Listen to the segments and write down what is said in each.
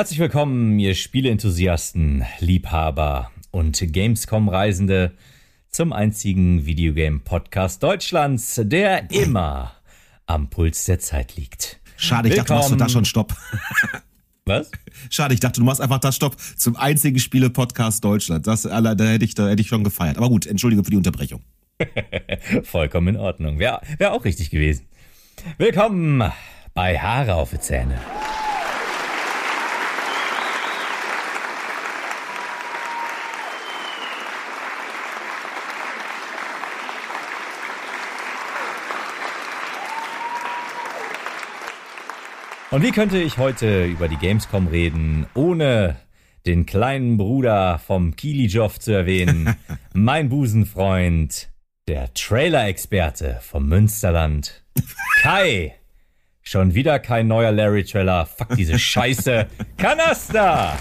Herzlich willkommen, ihr Spieleenthusiasten, Liebhaber und Gamescom-Reisende zum einzigen Videogame-Podcast Deutschlands, der immer am Puls der Zeit liegt. Schade, ich dachte, du machst da schon Stopp. Was? Schade, ich dachte, du machst einfach da Stopp zum einzigen Spiele-Podcast Deutschland. Da hätte ich schon gefeiert. Aber gut, entschuldige für die Unterbrechung. Vollkommen in Ordnung. Wäre auch richtig gewesen. Willkommen bei Haare auf die Zähne. Und wie könnte ich heute über die Gamescom reden, ohne den kleinen Bruder vom Kilijoff zu erwähnen, mein Busenfreund, der Trailer-Experte vom Münsterland, Kai. Schon wieder kein neuer Larry-Trailer, fuck diese Scheiße, Kanaster!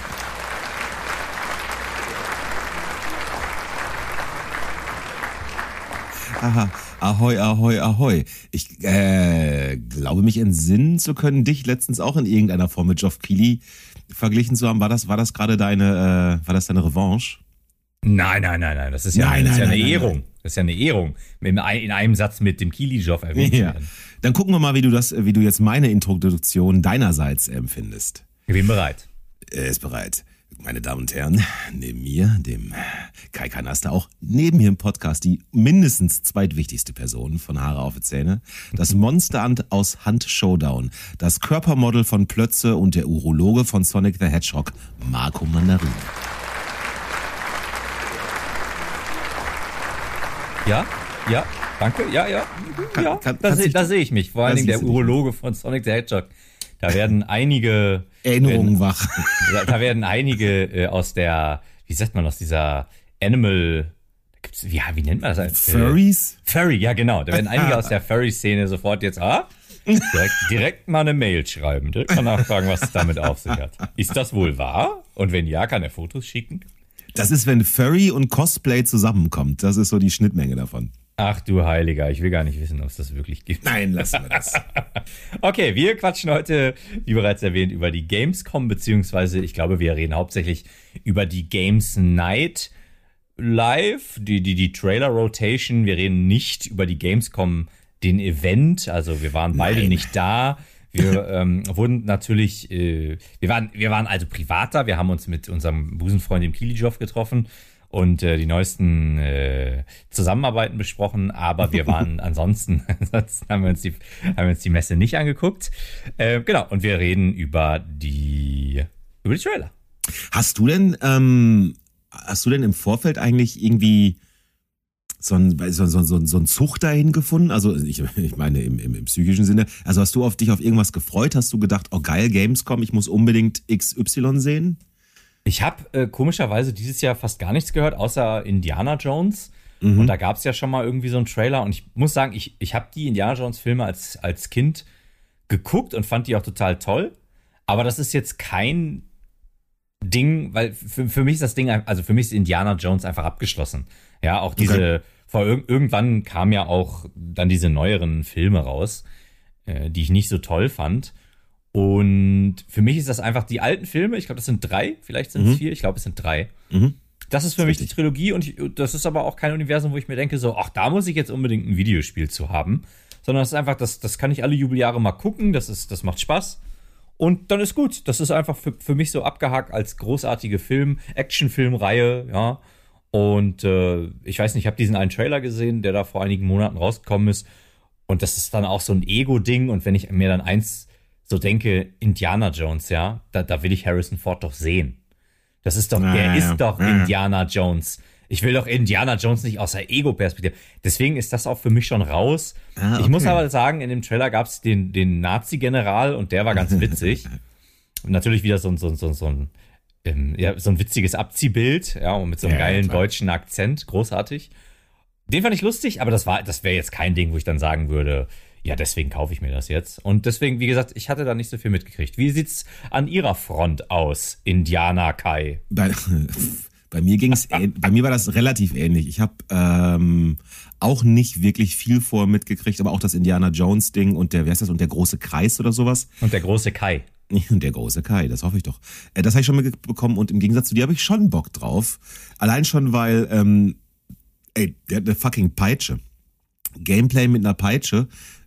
Aha. Ahoi, ahoi, ahoi. Ich glaube mich entsinnen zu können, dich letztens auch in irgendeiner Form mit Geoff Keighley verglichen zu haben. War das gerade deine Revanche? Nein. Das ist ja eine Ehrung. Das ist ja eine Ehrung, in einem Satz mit dem Kilijoff erwähnt zu werden. Dann gucken wir mal, wie du jetzt meine Introduktion deinerseits empfindest. Ich bin bereit. Er ist bereit. Meine Damen und Herren, neben mir, dem Kai Kanaster, auch neben mir im Podcast die mindestens zweitwichtigste Person von Haare auf die Zähne, das Monster aus Hand Showdown, das Körpermodel von Plötze und der Urologe von Sonic the Hedgehog, Marco Mandarin. Ja, danke, ja. Da sehe ich mich, vor allen Dingen der Urologe von Sonic the Hedgehog. Da werden einige Erinnerungen wach. Da werden einige aus der, wie sagt man, aus dieser Animal, wie nennt man das? Furries? Furry, ja genau. Da werden einige aus der Furry-Szene sofort jetzt, direkt mal eine Mail schreiben, direkt mal nachfragen, was es damit auf sich hat. Ist das wohl wahr? Und wenn ja, kann er Fotos schicken? Das ist, wenn Furry und Cosplay zusammenkommt. Das ist so die Schnittmenge davon. Ach du Heiliger, ich will gar nicht wissen, ob es das wirklich gibt. Nein, lassen wir das. Okay, wir quatschen heute, wie bereits erwähnt, über die Gamescom, beziehungsweise ich glaube, wir reden hauptsächlich über die Games Night Live, die Trailer-Rotation. Wir reden nicht über die Gamescom, den Event, also wir waren beide nicht da. Wir wurden natürlich, wir waren also privat da, wir haben uns mit unserem Busenfreund, dem Kilijoff, getroffen und die neuesten Zusammenarbeiten besprochen, aber wir waren ansonsten haben wir uns die Messe nicht angeguckt. Genau, und wir reden über die Trailer. Hast du denn im Vorfeld eigentlich irgendwie so ein Zug dahin gefunden? Also ich meine im psychischen Sinne. Also hast du dich auf irgendwas gefreut? Hast du gedacht, oh geil, Gamescom, ich muss unbedingt XY sehen? Ich habe komischerweise dieses Jahr fast gar nichts gehört, außer Indiana Jones. Und da gab es ja schon mal irgendwie so einen Trailer. Und ich muss sagen, ich habe die Indiana Jones Filme als Kind geguckt und fand die auch total toll. Aber das ist jetzt kein Ding, weil für mich ist das Ding, also für mich ist Indiana Jones einfach abgeschlossen. Ja, auch diese, irgendwann kamen ja auch dann diese neueren Filme raus, die ich nicht so toll fand. Und für mich ist das einfach die alten Filme, ich glaube, das sind 3, vielleicht sind es 4, ich glaube, es sind 3. Das ist für mich die Trilogie und das ist aber auch kein Universum, wo ich mir denke, so, ach, da muss ich jetzt unbedingt ein Videospiel zu haben. Sondern das ist einfach, das kann ich alle Jubeljahre mal gucken, das macht Spaß. Und dann ist gut. Das ist einfach für mich so abgehakt als großartige Actionfilmreihe, ja. Und ich weiß nicht, ich habe diesen einen Trailer gesehen, der da vor einigen Monaten rausgekommen ist. Und das ist dann auch so ein Ego-Ding. Und wenn ich mir dann eins so denke, Indiana Jones, ja, da will ich Harrison Ford doch sehen. Das ist doch, Indiana Jones. Ich will doch Indiana Jones nicht aus der Ego-Perspektive. Deswegen ist das auch für mich schon raus. Okay. Ich muss aber sagen, in dem Trailer gab es den Nazi-General und der war ganz witzig. Und natürlich wieder so ein witziges Abziehbild, ja, und mit so einem geilen deutschen Akzent, großartig. Den fand ich lustig, aber das wäre jetzt kein Ding, wo ich dann sagen würde, ja, deswegen kaufe ich mir das jetzt. Und deswegen, wie gesagt, ich hatte da nicht so viel mitgekriegt. Wie sieht's an Ihrer Front aus, Indiana Kai? Bei mir war das relativ ähnlich. Ich habe auch nicht wirklich viel vor mitgekriegt, aber auch das Indiana Jones Ding und der, wer ist das, und der große Kreis oder sowas. Und der große Kai. Und der große Kai, das hoffe ich doch. Das habe ich schon mitbekommen und im Gegensatz zu dir habe ich schon Bock drauf. Allein schon, weil, der hat eine fucking Peitsche. Gameplay mit einer Peitsche.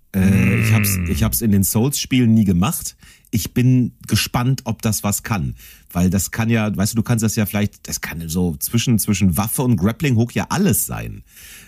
Ich hab's in den Souls-Spielen nie gemacht. Ich bin gespannt, ob das was kann. Weil das kann ja, weißt du kannst das ja vielleicht, das kann so zwischen Waffe und Grappling-Hook ja alles sein.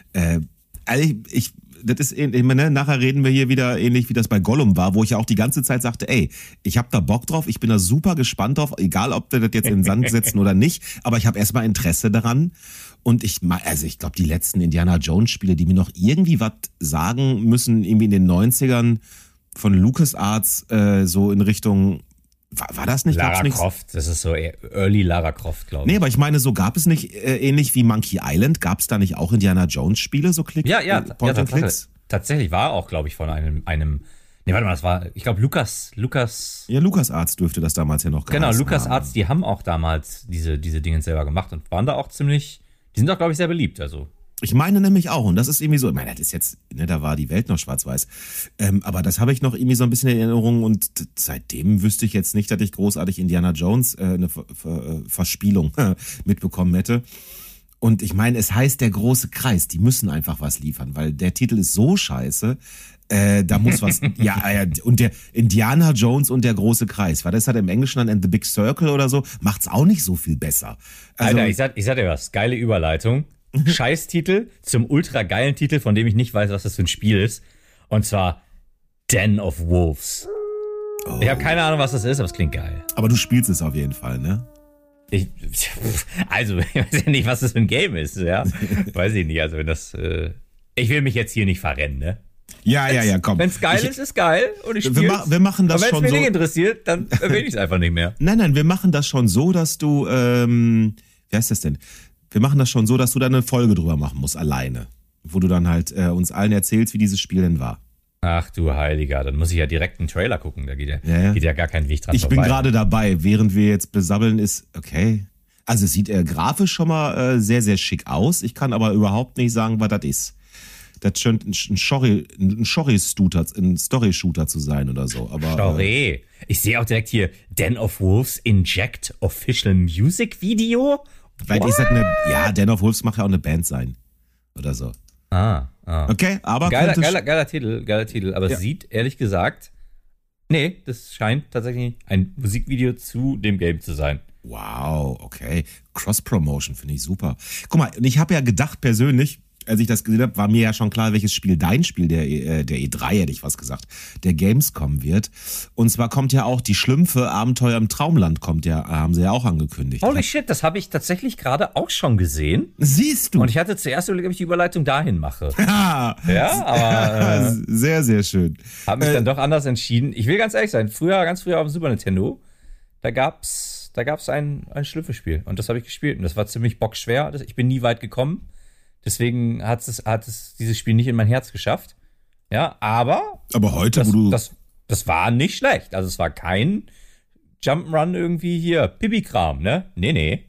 Also das ist ähnlich, ne? Nachher reden wir hier wieder ähnlich, wie das bei Gollum war, wo ich ja auch die ganze Zeit sagte, ey, ich hab da Bock drauf, ich bin da super gespannt drauf, egal ob wir das jetzt in den Sand setzen oder nicht, aber ich habe erstmal Interesse daran. Und ich glaube, die letzten Indiana Jones Spiele, die mir noch irgendwie was sagen müssen, irgendwie in den 90ern von LucasArts, so in Richtung, war das nicht? Lara Croft, das ist so Early Lara Croft, glaube ich. Nee, aber ich meine, so gab es nicht, ähnlich wie Monkey Island, gab es da nicht auch Indiana Jones Spiele, so Point-and-Clicks? Tatsächlich war auch, glaube ich, von einem nee, warte mal, das war, ich glaube, Lucas. Ja, LucasArts dürfte das damals ja noch genau, LucasArts, die haben auch damals diese Dinge selber gemacht und waren da auch ziemlich, die sind auch, glaube ich, sehr beliebt, also. Ich meine nämlich auch, und das ist irgendwie so, ich meine, das ist jetzt, ne, da war die Welt noch schwarz-weiß, aber das habe ich noch irgendwie so ein bisschen in Erinnerung und seitdem wüsste ich jetzt nicht, dass ich großartig Indiana Jones eine Verspielung mitbekommen hätte. Und ich meine, es heißt der große Kreis, die müssen einfach was liefern, weil der Titel ist so scheiße, da muss was, ja, und der Indiana Jones und der große Kreis, weil das hat im Englischen dann The Big Circle oder so, macht's auch nicht so viel besser. Also, Alter, ich sag dir was, geile Überleitung. Scheißtitel zum ultra geilen Titel, von dem ich nicht weiß, was das für ein Spiel ist. Und zwar Den of Wolves. Oh. Ich habe keine Ahnung, was das ist, aber es klingt geil. Aber du spielst es auf jeden Fall, ne? Ich weiß ja nicht, was das für ein Game ist, ja. Weiß ich nicht. Also wenn das, ich will mich jetzt hier nicht verrennen, ne? Ja, komm. Wenn es geil ist geil und ich spiel's. Wir machen das schon so. Und wenn es mich nicht interessiert, dann erwähne ich es einfach nicht mehr. Nein, wir machen das schon so, dass du, wie heißt das denn? Wir machen das schon so, dass du da eine Folge drüber machen musst, alleine. Wo du dann halt uns allen erzählst, wie dieses Spiel denn war. Ach du Heiliger, dann muss ich ja direkt einen Trailer gucken, da geht ja gar kein Weg dran vorbei. Ich bin gerade dabei, während wir jetzt besabbeln ist, okay. Also es sieht grafisch schon mal sehr, sehr schick aus. Ich kann aber überhaupt nicht sagen, was das ist. Das scheint ein Story-Shooter zu sein oder so. Aber, Story. Ich sehe auch direkt hier Den of Wolves Inject Official Music Video. Vielleicht ist das Den of Wolves macht ja auch eine Band sein. Oder so. Okay, aber geiler Titel, aber es sieht, ehrlich gesagt, nee, das scheint tatsächlich ein Musikvideo zu dem Game zu sein. Wow, okay. Cross-Promotion finde ich super. Guck mal, und ich habe ja gedacht persönlich, als ich das gesehen habe, war mir ja schon klar, welches Spiel dein Spiel, der E3, hätte ich was gesagt, der Gamescom wird. Und zwar kommt ja auch die Schlümpfe Abenteuer im Traumland, haben sie ja auch angekündigt. Holy shit, das habe ich tatsächlich gerade auch schon gesehen. Siehst du. Und ich hatte zuerst überlegt, ob ich die Überleitung dahin mache. Ja, aber sehr, sehr schön. Habe mich dann doch anders entschieden. Ich will ganz ehrlich sein, ganz früher auf dem Super Nintendo, da gab's ein Schlümpfe-Spiel und das habe ich gespielt und das war ziemlich bockschwer. Ich bin nie weit gekommen. Deswegen hat es dieses Spiel nicht in mein Herz geschafft. Ja, aber heute, das war nicht schlecht. Also es war kein Jump'n'Run irgendwie hier, Pipi-Kram, ne? Nee.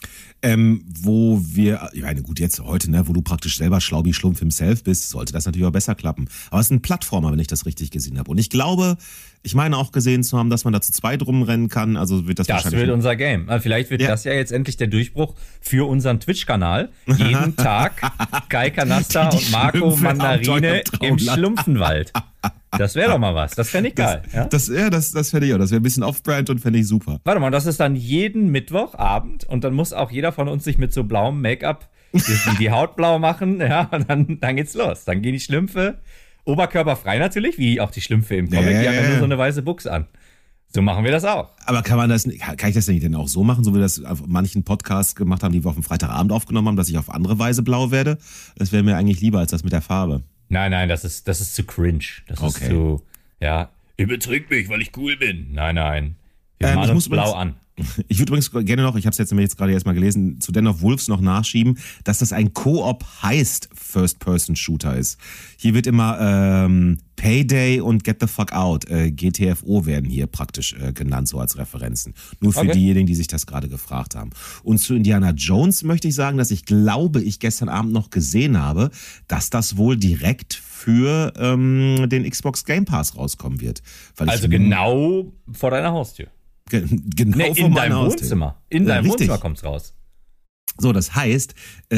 Wo wir, ich meine, gut, jetzt heute, ne, wo du praktisch selber Schlaubi Schlumpf himself bist, sollte das natürlich auch besser klappen. Aber es ist ein Plattformer, wenn ich das richtig gesehen habe. Und ich glaube, ich meine auch gesehen zu haben, dass man da zu zweit rumrennen kann. Also wird das wahrscheinlich. Das wird unser Game. Vielleicht wird das ja jetzt endlich der Durchbruch für unseren Twitch-Kanal. Jeden Tag Kai Kanasta und Marco Mandarine im Schlumpfenwald. Das wäre doch mal was. Das fände ich geil. Das fände ich auch. Das wäre ein bisschen off-brand und fände ich super. Warte mal, das ist dann jeden Mittwochabend und dann muss auch jeder von uns sich mit so blauem Make-up die Haut blau machen. Ja, und dann geht's los. Dann gehen die Schlümpfe oberkörperfrei natürlich, wie auch die Schlümpfe im Comic. Die haben ja nur so eine weiße Buchs an. So machen wir das auch. Aber kann ich das denn auch so machen, so wie wir das auf manchen Podcasts gemacht haben, die wir auf dem Freitagabend aufgenommen haben, dass ich auf andere Weise blau werde? Das wäre mir eigentlich lieber als das mit der Farbe. Nein, das ist zu cringe. Das ist zu, übertrink mich, weil ich cool bin. Nein. Wir malen uns blau an. Ich würde übrigens gerne noch, ich habe es jetzt gerade erstmal gelesen, zu Den of Wolves noch nachschieben, dass das ein Koop-Heist First-Person-Shooter ist. Hier wird immer Payday und Get the Fuck Out, GTFO werden hier praktisch genannt, so als Referenzen. Nur für diejenigen, die sich das gerade gefragt haben. Und zu Indiana Jones möchte ich sagen, dass ich glaube, ich gestern Abend noch gesehen habe, dass das wohl direkt für den Xbox Game Pass rauskommen wird. Weil also genau vor deiner Haustür. Genau in deinem Wohnzimmer. In deinem Wohnzimmer kommt's raus. So, das heißt,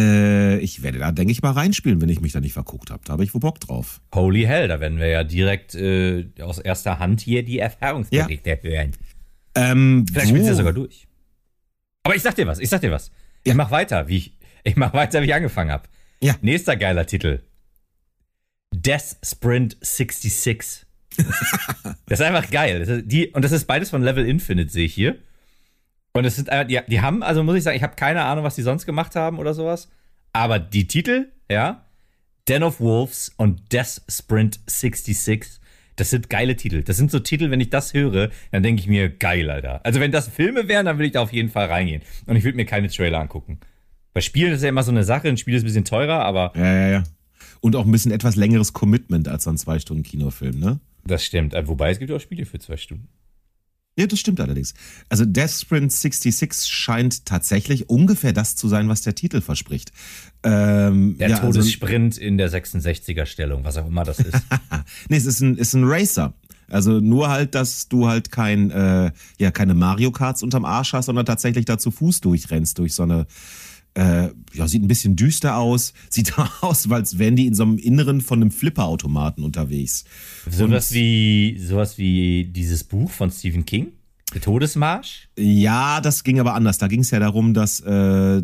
ich werde da, denke ich, mal reinspielen, wenn ich mich da nicht verguckt habe. Da habe ich wohl Bock drauf. Holy hell, da werden wir ja direkt aus erster Hand hier die Erfahrungsberichte hören. Vielleicht spielst du ja sogar durch. Aber ich sag dir was. Ja. Ich mach weiter, wie ich angefangen habe. Ja. Nächster geiler Titel. Death Sprint 66. Das ist einfach geil. Und das ist beides von Level Infinite, sehe ich hier. Und es sind die haben, also muss ich sagen, ich habe keine Ahnung, was die sonst gemacht haben oder sowas. Aber die Titel, ja, Den of Wolves und Death Sprint 66, das sind geile Titel. Das sind so Titel, wenn ich das höre, dann denke ich mir, geil, Alter. Also wenn das Filme wären, dann würde ich da auf jeden Fall reingehen. Und ich würde mir keine Trailer angucken. Bei Spielen ist ja immer so eine Sache, ein Spiel ist ein bisschen teurer, aber... Ja. Und auch ein bisschen etwas längeres Commitment als so ein 2-Stunden-Kinofilm, ne? Das stimmt. Wobei, es gibt auch Spiele für 2 Stunden. Ja, das stimmt allerdings. Also Death Sprint 66 scheint tatsächlich ungefähr das zu sein, was der Titel verspricht. Der Todessprint in der 66er-Stellung, was auch immer das ist. Nee, es ist ein Racer. Also nur halt, dass du halt keine Mario Karts unterm Arsch hast, sondern tatsächlich da zu Fuß durchrennst durch so eine... sieht ein bisschen düster aus. Sieht aus, als wären die in so einem Inneren von einem Flipperautomaten unterwegs. Sowas wie dieses Buch von Stephen King, Der Todesmarsch? Ja, das ging aber anders. Da ging es ja darum, dass der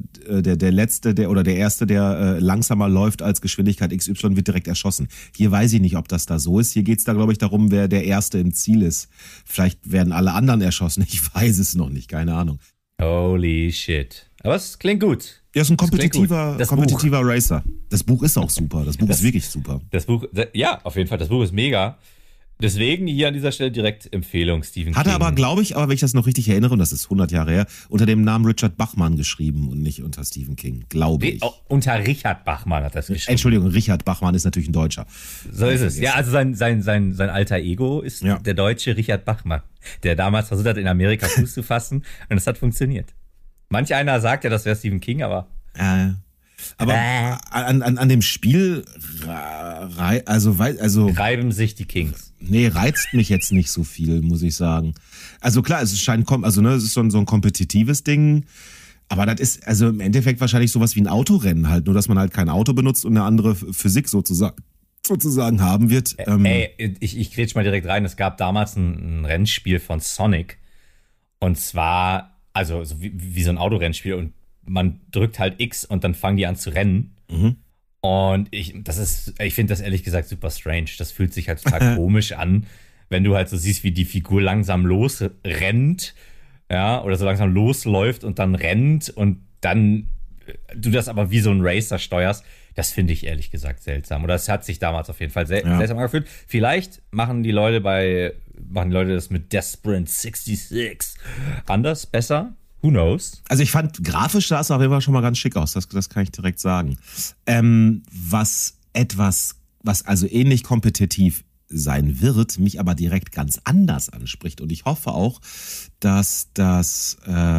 Erste, der langsamer läuft als Geschwindigkeit XY, wird direkt erschossen. Hier weiß ich nicht, ob das da so ist. Hier geht es da, glaube ich, darum, wer der Erste im Ziel ist. Vielleicht werden alle anderen erschossen. Ich weiß es noch nicht, keine Ahnung. Holy shit. Aber es klingt gut. Ja, ist ein kompetitiver Racer. Das Buch ist auch super. Das Buch ist wirklich super. Das Buch, ja, auf jeden Fall. Das Buch ist mega. Deswegen hier an dieser Stelle direkt Empfehlung, Stephen King. Hat er aber, glaube ich, wenn ich das noch richtig erinnere, und das ist 100 Jahre her, unter dem Namen Richard Bachman geschrieben und nicht unter Stephen King, glaube ich. Unter Richard Bachman hat das geschrieben. Entschuldigung, Richard Bachman ist natürlich ein Deutscher. So ist es. Ja, also sein alter Ego ist der deutsche Richard Bachman, der damals versucht hat, in Amerika Fuß zu fassen, und es hat funktioniert. Manch einer sagt ja, das wäre Stephen King, aber... Aber an dem Spiel reiben sich die Kings. Nee, reizt mich jetzt nicht so viel, muss ich sagen. Also klar, es ist so ein kompetitives Ding, aber das ist also im Endeffekt wahrscheinlich sowas wie ein Autorennen halt, nur dass man halt kein Auto benutzt und eine andere Physik sozusagen haben wird. Ich grätsch mal direkt rein. Es gab damals ein Rennspiel von Sonic, und zwar also so wie so ein Autorennspiel, und man drückt halt X und dann fangen die an zu rennen. Mhm. Und ich finde das ehrlich gesagt super strange. Das fühlt sich halt total komisch an, wenn du halt so siehst, wie die Figur langsam losrennt, ja, oder so langsam losläuft und dann rennt und dann du das aber wie so ein Racer steuerst. Das finde ich ehrlich gesagt seltsam. Oder es hat sich damals auf jeden Fall seltsam angefühlt. Vielleicht machen die Leute das mit Death Sprint 66 anders, besser. Who knows? Also ich fand, grafisch sah es auf jeden Fall schon mal ganz schick aus. Das kann ich direkt sagen. Was also ähnlich kompetitiv sein wird, mich aber direkt ganz anders anspricht. Und ich hoffe auch, dass das,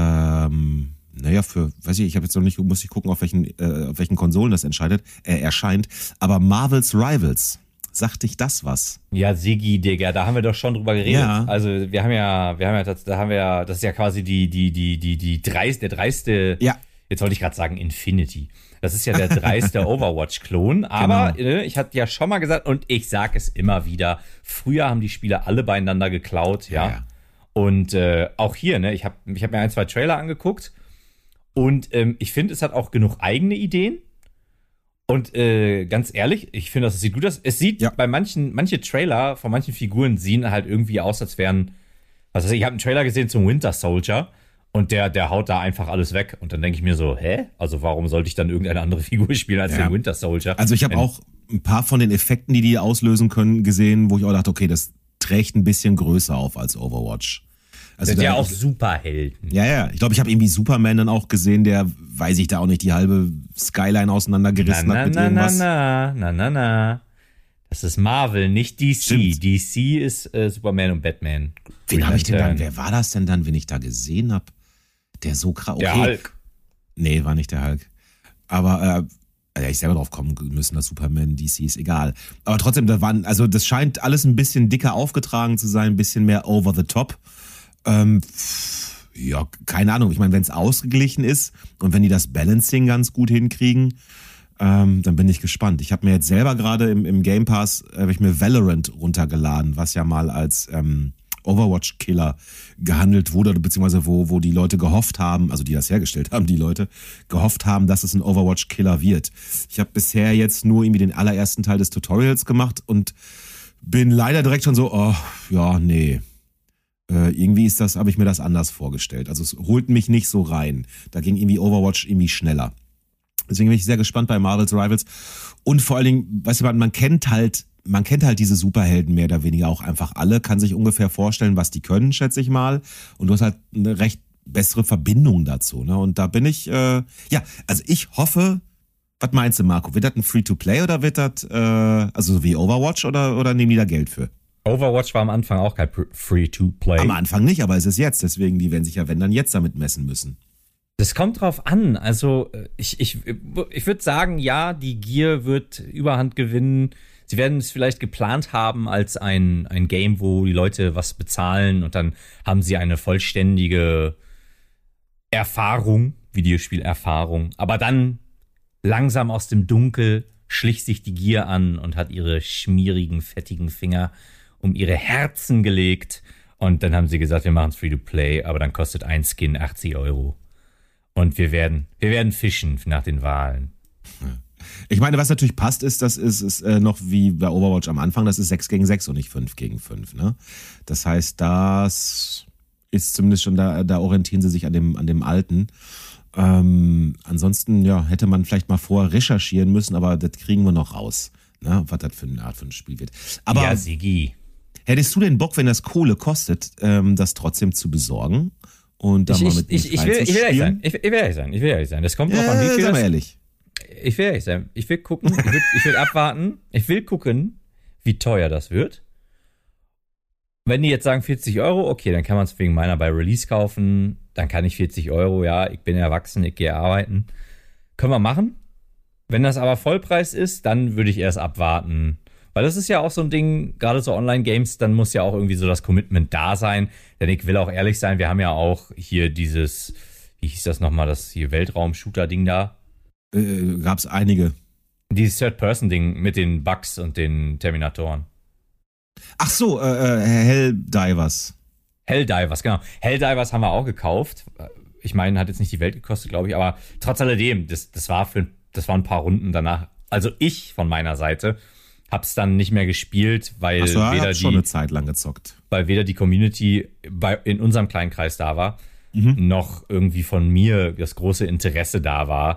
muss ich gucken, auf welchen Konsolen das erscheint. Aber Marvel's Rivals. Sagt dich das was? Ja, Sigi, Digga, da haben wir doch schon drüber geredet. Ja. Also das ist ja quasi der dreiste, jetzt wollte ich gerade sagen Infinity. Das ist ja der dreiste Overwatch-Klon. Aber ich hatte ja schon mal gesagt, und ich sag es immer wieder, früher haben die Spieler alle beieinander geklaut, ja. Und auch hier, ne, ich hab mir 1, 2 Trailer angeguckt, und ich finde, es hat auch genug eigene Ideen. Und ganz ehrlich, ich finde, das sieht gut aus. Es sieht bei manche Trailer von manchen Figuren sehen halt irgendwie aus, als wären, was weiß ich habe einen Trailer gesehen zum Winter Soldier, und der haut da einfach alles weg. Und dann denke ich mir so, also warum sollte ich dann irgendeine andere Figur spielen als den Winter Soldier? Also ich habe auch ein paar von den Effekten, die auslösen können, gesehen, wo ich auch dachte, okay, das trägt ein bisschen größer auf als Overwatch. Also sind ja auch Superhelden. Ja. Ich glaube, ich habe irgendwie Superman dann auch gesehen, der, weiß ich, da auch nicht die halbe Skyline auseinandergerissen hat mit irgendwas. Na. Das ist Marvel, nicht DC. Stimmt. DC ist Superman und Batman. Wen habe ich denn dann? Wer war das denn dann, wenn ich da gesehen habe? Der so krass. Okay. Der Hulk. Nee, war nicht der Hulk. Aber ich selber drauf kommen müssen, dass Superman, DC ist egal. Aber trotzdem, das scheint alles ein bisschen dicker aufgetragen zu sein, ein bisschen mehr over the top. Ja, keine Ahnung. Ich meine, wenn es ausgeglichen ist und wenn die das Balancing ganz gut hinkriegen, dann bin ich gespannt. Ich habe mir jetzt selber gerade im Game Pass habe ich mir Valorant runtergeladen, was ja mal als Overwatch-Killer gehandelt wurde, beziehungsweise wo die Leute gehofft haben, also die das hergestellt haben, die Leute gehofft haben, dass es ein Overwatch-Killer wird. Ich habe bisher jetzt nur irgendwie den allerersten Teil des Tutorials gemacht und bin leider direkt schon so, oh, ja, nee. Irgendwie habe ich mir das anders vorgestellt. Also es holt mich nicht so rein. Da ging irgendwie Overwatch irgendwie schneller. Deswegen bin ich sehr gespannt bei Marvel's Rivals. Und vor allen Dingen, weißt du, man kennt halt diese Superhelden mehr oder weniger auch einfach alle, kann sich ungefähr vorstellen, was die können, schätze ich mal. Und du hast halt eine recht bessere Verbindung dazu. Ne? Und da bin ich, also ich hoffe, was meinst du, Marco? Wird das ein Free-to-Play oder wird das, also wie Overwatch oder nehmen die da Geld für? Overwatch war am Anfang auch kein Free-to-Play. Am Anfang nicht, aber es ist jetzt. Deswegen, die werden sich ja, wenn dann jetzt damit messen müssen. Das kommt drauf an. Also ich würde sagen, ja, die Gier wird Überhand gewinnen. Sie werden es vielleicht geplant haben als ein Game, wo die Leute was bezahlen und dann haben sie eine vollständige Erfahrung, Videospielerfahrung. Aber dann langsam aus dem Dunkel schlich sich die Gier an und hat ihre schmierigen, fettigen Finger um ihre Herzen gelegt. Und dann haben sie gesagt, wir machen es Free-to-Play, aber dann kostet ein Skin 80 €. Und wir werden fischen nach den Wahlen. Ich meine, was natürlich passt, ist, das ist noch wie bei Overwatch am Anfang, das ist 6 gegen 6 und nicht 5 gegen 5. Ne? Das heißt, das ist zumindest schon, da orientieren sie sich an dem Alten. Ansonsten, ja, hätte man vielleicht mal vorher recherchieren müssen, aber das kriegen wir noch raus, ne? Was das für eine Art von Spiel wird. Aber ja, Sigi. Hättest du denn Bock, wenn das Kohle kostet, das trotzdem zu besorgen? Und da mal mit ich will ehrlich sein. Das kommt drauf an, wie viel das... ehrlich. Ich will ehrlich sein. Ich will gucken, ich will abwarten. Ich will gucken, wie teuer das wird. Wenn die jetzt sagen 40 €, okay, dann kann man es wegen meiner bei Release kaufen. Dann kann ich 40 €, ja, ich bin erwachsen, ich gehe arbeiten. Können wir machen. Wenn das aber Vollpreis ist, dann würde ich erst abwarten. Weil das ist ja auch so ein Ding, gerade so Online-Games, dann muss ja auch irgendwie so das Commitment da sein. Denn ich will auch ehrlich sein, wir haben ja auch hier dieses, wie hieß das nochmal, das hier Weltraum-Shooter-Ding da. Gab's einige. Dieses Third-Person-Ding mit den Bugs und den Terminatoren. Ach so, Helldivers. Helldivers, genau. Helldivers haben wir auch gekauft. Ich meine, hat jetzt nicht die Welt gekostet, glaube ich, aber trotz alledem, das waren ein paar Runden danach. Also ich von meiner Seite hab's dann nicht mehr gespielt, weil schon eine Zeit lang gezockt. Weil weder die Community in unserem kleinen Kreis da war, noch irgendwie von mir das große Interesse da war.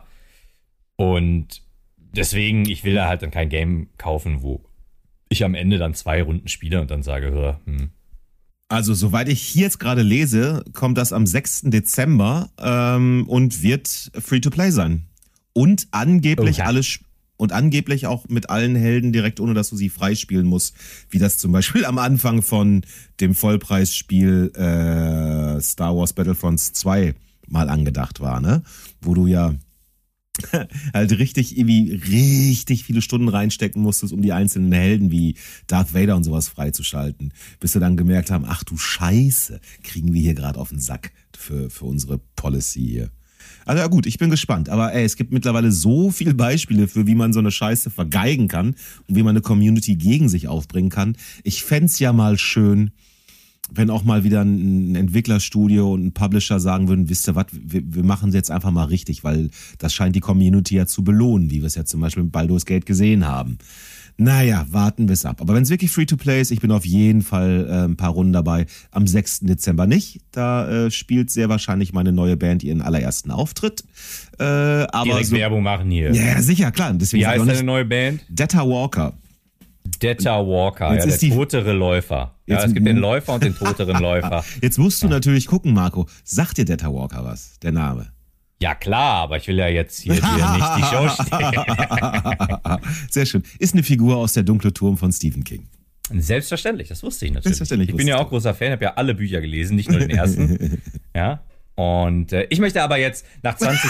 Und deswegen, ich will da halt dann kein Game kaufen, wo ich am Ende dann 2 Runden spiele und dann sage, Also, soweit ich hier jetzt gerade lese, kommt das am 6. Dezember und wird Free-to-Play sein. Und angeblich und angeblich auch mit allen Helden direkt, ohne dass du sie freispielen musst, wie das zum Beispiel am Anfang von dem Vollpreisspiel Star Wars Battlefronts 2 mal angedacht war, ne? Wo du ja halt richtig viele Stunden reinstecken musstest, um die einzelnen Helden wie Darth Vader und sowas freizuschalten, bis wir dann gemerkt haben, ach du Scheiße, kriegen wir hier gerade auf den Sack für unsere Policy hier. Also ja gut, ich bin gespannt, aber es gibt mittlerweile so viele Beispiele für, wie man so eine Scheiße vergeigen kann und wie man eine Community gegen sich aufbringen kann. Ich fänd's ja mal schön, wenn auch mal wieder ein Entwicklerstudio und ein Publisher sagen würden, wisst ihr was, wir machen es jetzt einfach mal richtig, weil das scheint die Community ja zu belohnen, wie wir es ja zum Beispiel mit Baldur's Gate gesehen haben. Naja, warten wir es ab. Aber wenn es wirklich Free-to-Play ist, ich bin auf jeden Fall ein paar Runden dabei. Am 6. Dezember nicht. Da spielt sehr wahrscheinlich meine neue Band ihren allerersten Auftritt. Aber direkt Werbung machen hier. Ja, sicher, klar. Deswegen wie heißt deine neue Band? Detta Walker. Detta Walker, Jetzt ja, ist der die- totere Läufer. Ja, Jetzt- es gibt den Läufer und den toteren Läufer. Jetzt musst du natürlich gucken, Marco. Sagt dir Detta Walker was, der Name? Ja, klar, aber ich will ja jetzt hier dir nicht die Show stehen. Sehr schön. Ist eine Figur aus der Dunkle Turm von Stephen King. Selbstverständlich, das wusste ich natürlich. Selbstverständlich Ich bin ja wusstest auch großer Fan, habe ja alle Bücher gelesen, nicht nur den ersten. Ja. Und ich möchte aber jetzt nach 20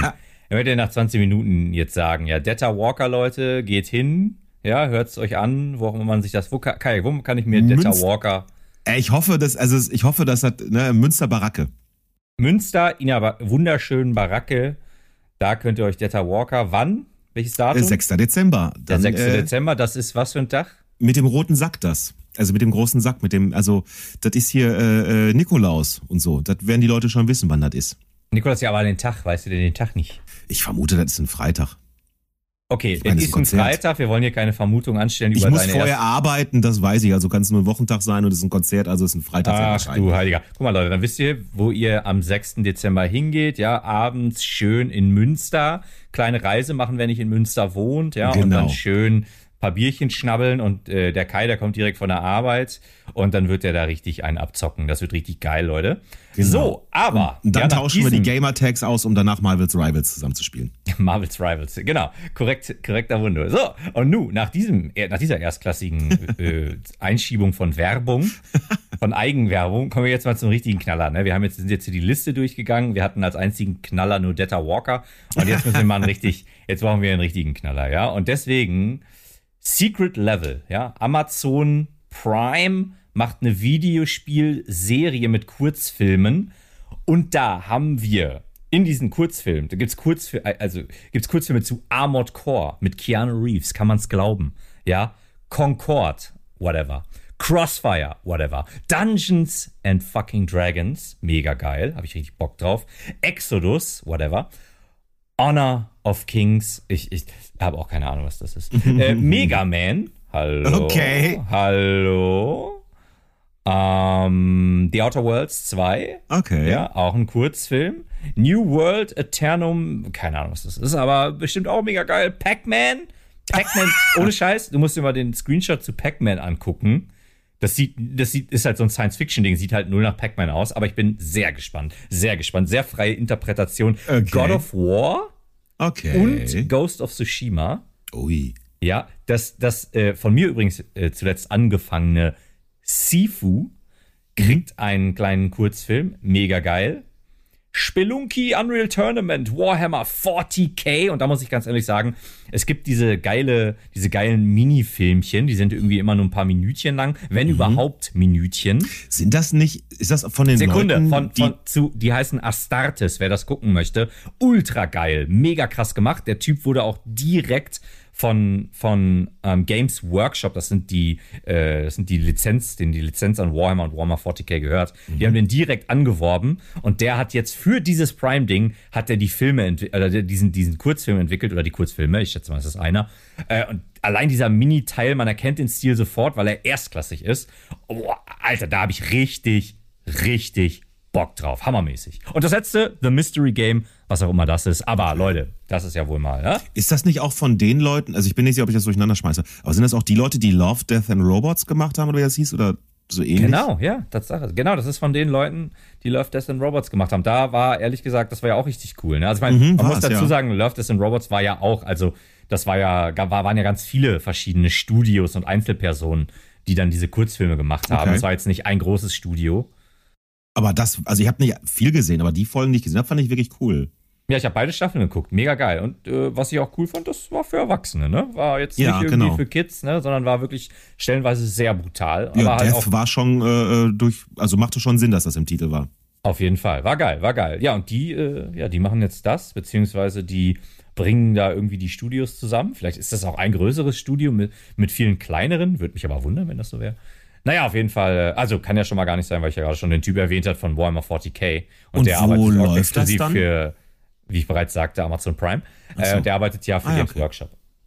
Minuten jetzt sagen, ja, Detta Walker, Leute, geht hin, ja, hört es euch an, wo auch immer man sich das, wo kann ich mir Detta Walker, Ich hoffe, dass das, ne, Münster Baracke. Münster, in einer wunderschönen Baracke, da könnt ihr euch Detta Walker, wann? Welches Datum? 6. Dezember. Der 6. Dezember, das ist was für ein Tag? Mit dem roten Sack das. Also mit dem großen Sack, das ist hier Nikolaus und so. Das werden die Leute schon wissen, wann das ist. Nikolas, ja, aber den Tag, weißt du denn den Tag nicht? Ich vermute, das ist ein Freitag. Okay, meine, es das ist ein Konzert. Freitag, wir wollen hier keine Vermutung anstellen Ich über muss deine vorher arbeiten, das weiß ich. Also kann es nur ein Wochentag sein und es ist ein Konzert, also es ist ein Freitag. sehr Ach wahrscheinlich. du Heiliger. Guck mal Leute, dann wisst ihr, wo ihr am 6. Dezember hingeht, ja, abends schön in Münster. Kleine Reise machen, wenn ich in Münster wohnt, ja, und Genau. dann schön ein paar Bierchen schnabbeln und der Kai, der kommt direkt von der Arbeit und dann wird der da richtig einen abzocken. Das wird richtig geil, Leute. Genau. So, aber Und dann ja, nach tauschen wir die diesem- Gamer-Tags aus, um danach Marvel's Rivals zusammenzuspielen. Marvel's Rivals, genau, korrekter Wunder. So, und nun, nach dieser erstklassigen Einschiebung von Werbung, von Eigenwerbung, kommen wir jetzt mal zum richtigen Knaller. Ne? Sind jetzt hier die Liste durchgegangen. Wir hatten als einzigen Knaller nur Detta Walker und jetzt müssen wir mal jetzt brauchen wir einen richtigen Knaller, ja. Und deswegen Secret Level, ja. Amazon Prime macht eine Videospielserie mit Kurzfilmen und da haben wir in diesen Kurzfilmen, da gibt's Kurzfilme zu Armored Core mit Keanu Reeves, kann man's glauben, ja. Concorde, whatever. Crossfire, whatever. Dungeons and fucking Dragons, mega geil, habe ich richtig Bock drauf. Exodus, whatever. Honor of Kings, ich habe auch keine Ahnung, was das ist. Mega Man, hallo. Okay. Hallo. The Outer Worlds 2. Okay. Ja, auch ein Kurzfilm. New World Eternum, keine Ahnung, was das ist, aber bestimmt auch mega geil. Pac-Man, ohne Scheiß, du musst dir mal den Screenshot zu Pac-Man angucken. Das ist halt so ein Science-Fiction-Ding, sieht halt null nach Pac-Man aus, aber ich bin sehr gespannt. Sehr freie Interpretation. Okay. God of War Okay. und Ghost of Tsushima. Ui. Ja, das von mir übrigens zuletzt angefangene Sifu kriegt einen kleinen Kurzfilm, mega geil. Spelunky Unreal Tournament, Warhammer 40k. Und da muss ich ganz ehrlich sagen, es gibt diese geilen Mini-Filmchen, die sind irgendwie immer nur ein paar Minütchen lang, wenn überhaupt Minütchen. Ist das von den Sekunde, Leuten, die heißen Astartes, wer das gucken möchte. Ultra geil, mega krass gemacht. Der Typ wurde auch direkt von Games Workshop, das sind die Lizenz an Warhammer und Warhammer 40k gehört. Die haben den direkt angeworben und der hat jetzt für dieses Prime-Ding hat er die Filme diesen Kurzfilm entwickelt oder die Kurzfilme, ich schätze mal, das ist einer. Und allein dieser Mini-Teil, man erkennt den Stil sofort, weil er erstklassig ist. Oh, Alter, da habe ich richtig Bock drauf. Hammermäßig. Und das letzte, The Mystery Game, was auch immer das ist. Aber Leute, das ist ja wohl mal, ja? ist das nicht auch von den Leuten, also ich bin nicht sicher, ob ich das durcheinander schmeiße, aber sind das auch die Leute, die Love, Death and Robots gemacht haben oder wie das hieß oder so ähnlich? Genau, ja, Tatsache. Genau, das ist von den Leuten, die Love, Death and Robots gemacht haben. Da war, ehrlich gesagt, das war ja auch richtig cool. Ne? Also ich meine, man muss dazu sagen, Love, Death and Robots war ja auch, also das waren ja ganz viele verschiedene Studios und Einzelpersonen, die dann diese Kurzfilme gemacht haben. Okay. Es war jetzt nicht ein großes Studio. Aber ich habe nicht viel gesehen, aber die Folgen, die ich gesehen habe, fand ich wirklich cool. Ja, ich habe beide Staffeln geguckt, mega geil. Und was ich auch cool fand, das war für Erwachsene, ne? War jetzt nicht irgendwie für Kids, ne? Sondern war wirklich stellenweise sehr brutal. Ja, aber halt Death auch war schon also machte schon Sinn, dass das im Titel war. auf jeden Fall, war geil. Ja, und die machen jetzt das, beziehungsweise die bringen da irgendwie die Studios zusammen. Vielleicht ist das auch ein größeres Studio mit vielen kleineren. Würde mich aber wundern, wenn das so wäre. Naja, auf jeden Fall, also kann ja schon mal gar nicht sein, weil ich ja gerade schon den Typ erwähnt habe von Warhammer 40k. Und der arbeitet auch exklusiv für, wie ich bereits sagte, Amazon Prime. Ach so. Der arbeitet ja für Games okay. Workshop.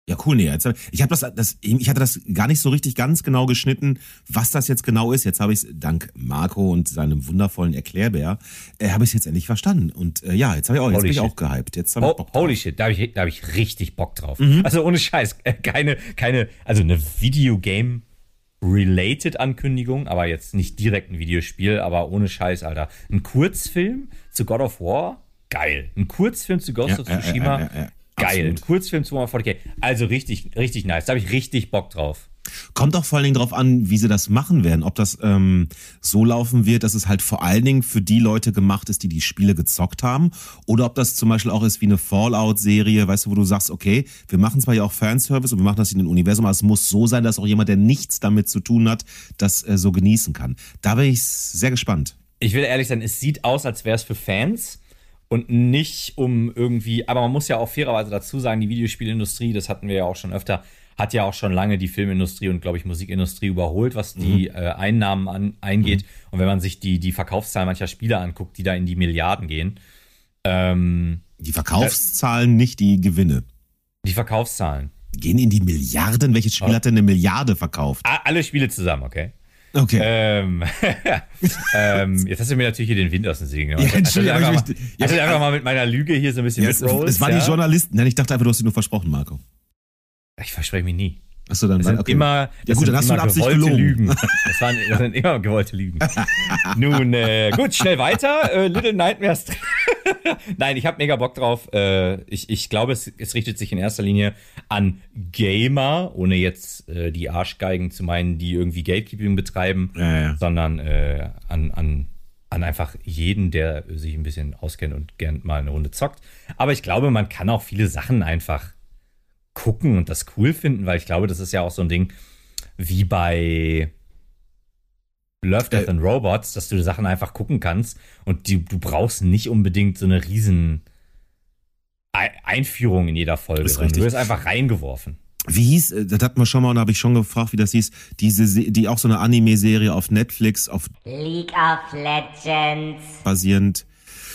Ja, cool, nee. Ich hatte das gar nicht so richtig ganz genau geschnitten, was das jetzt genau ist. Jetzt habe ich es dank Marco und seinem wundervollen Erklärbär, habe ich es jetzt endlich verstanden. Und jetzt bin ich auch gehypt. Jetzt habe ich Bock drauf. Holy shit, da hab ich richtig Bock drauf. Also ohne Scheiß, also eine Videogame-related Ankündigung, aber jetzt nicht direkt ein Videospiel, aber ohne Scheiß, Alter. Ein Kurzfilm zu God of War, geil. Ein Kurzfilm zu Ghost of Tsushima, geil. Absolut. Ein Kurzfilm zu 140K. Also richtig, richtig nice. Da habe ich richtig Bock drauf. Kommt auch vor allen Dingen drauf an, wie sie das machen werden. Ob das so laufen wird, dass es halt vor allen Dingen für die Leute gemacht ist, die die Spiele gezockt haben. Oder ob das zum Beispiel auch ist wie eine Fallout-Serie, weißt du, wo du sagst, okay, wir machen zwar ja auch Fanservice und wir machen das in dem Universum, aber es muss so sein, dass auch jemand, der nichts damit zu tun hat, das so genießen kann. Da bin ich sehr gespannt. Ich will ehrlich sein, es sieht aus, als wäre es für Fans. Und nicht um irgendwie, aber man muss ja auch fairerweise dazu sagen, die Videospielindustrie, das hatten wir ja auch schon öfter, hat ja auch schon lange die Filmindustrie und, glaube ich, Musikindustrie überholt, was die Einnahmen eingeht. Und wenn man sich die Verkaufszahlen mancher Spiele anguckt, die da in die Milliarden gehen. Die Verkaufszahlen, nicht die Gewinne. Die Verkaufszahlen. Gehen in die Milliarden? Welches Spiel hat denn eine Milliarde verkauft? Alle Spiele zusammen, okay? Okay. Jetzt hast du mir natürlich hier den Wind aus den Segeln gemacht. Ja, Entschuldigung, einfach mal mit meiner Lüge hier so ein bisschen mitrollt. Es waren die Journalisten. Nein, ich dachte einfach, du hast sie nur versprochen, Marco. Ich verspreche mich nie. Achso, dann das sind immer, das dann hast du mit Absicht gelogen. Lügen. Das sind immer gewollte Lügen. Nun, gut, schnell weiter. Little Nightmares. Nein, ich habe mega Bock drauf. Ich glaube, es richtet sich in erster Linie an Gamer, ohne jetzt die Arschgeigen zu meinen, die irgendwie Gatekeeping betreiben, sondern an einfach jeden, der sich ein bisschen auskennt und gern mal eine Runde zockt. Aber ich glaube, man kann auch viele Sachen einfach gucken und das cool finden, weil ich glaube, das ist ja auch so ein Ding wie bei Love, Death and Robots, dass du die Sachen einfach gucken kannst und du brauchst nicht unbedingt so eine riesen Einführung in jeder Folge. Ist richtig. Du wirst einfach reingeworfen. Wie hieß, das hatten wir schon mal und da habe ich schon gefragt, wie das hieß, die auch so eine Anime-Serie auf Netflix, auf League of Legends basierend.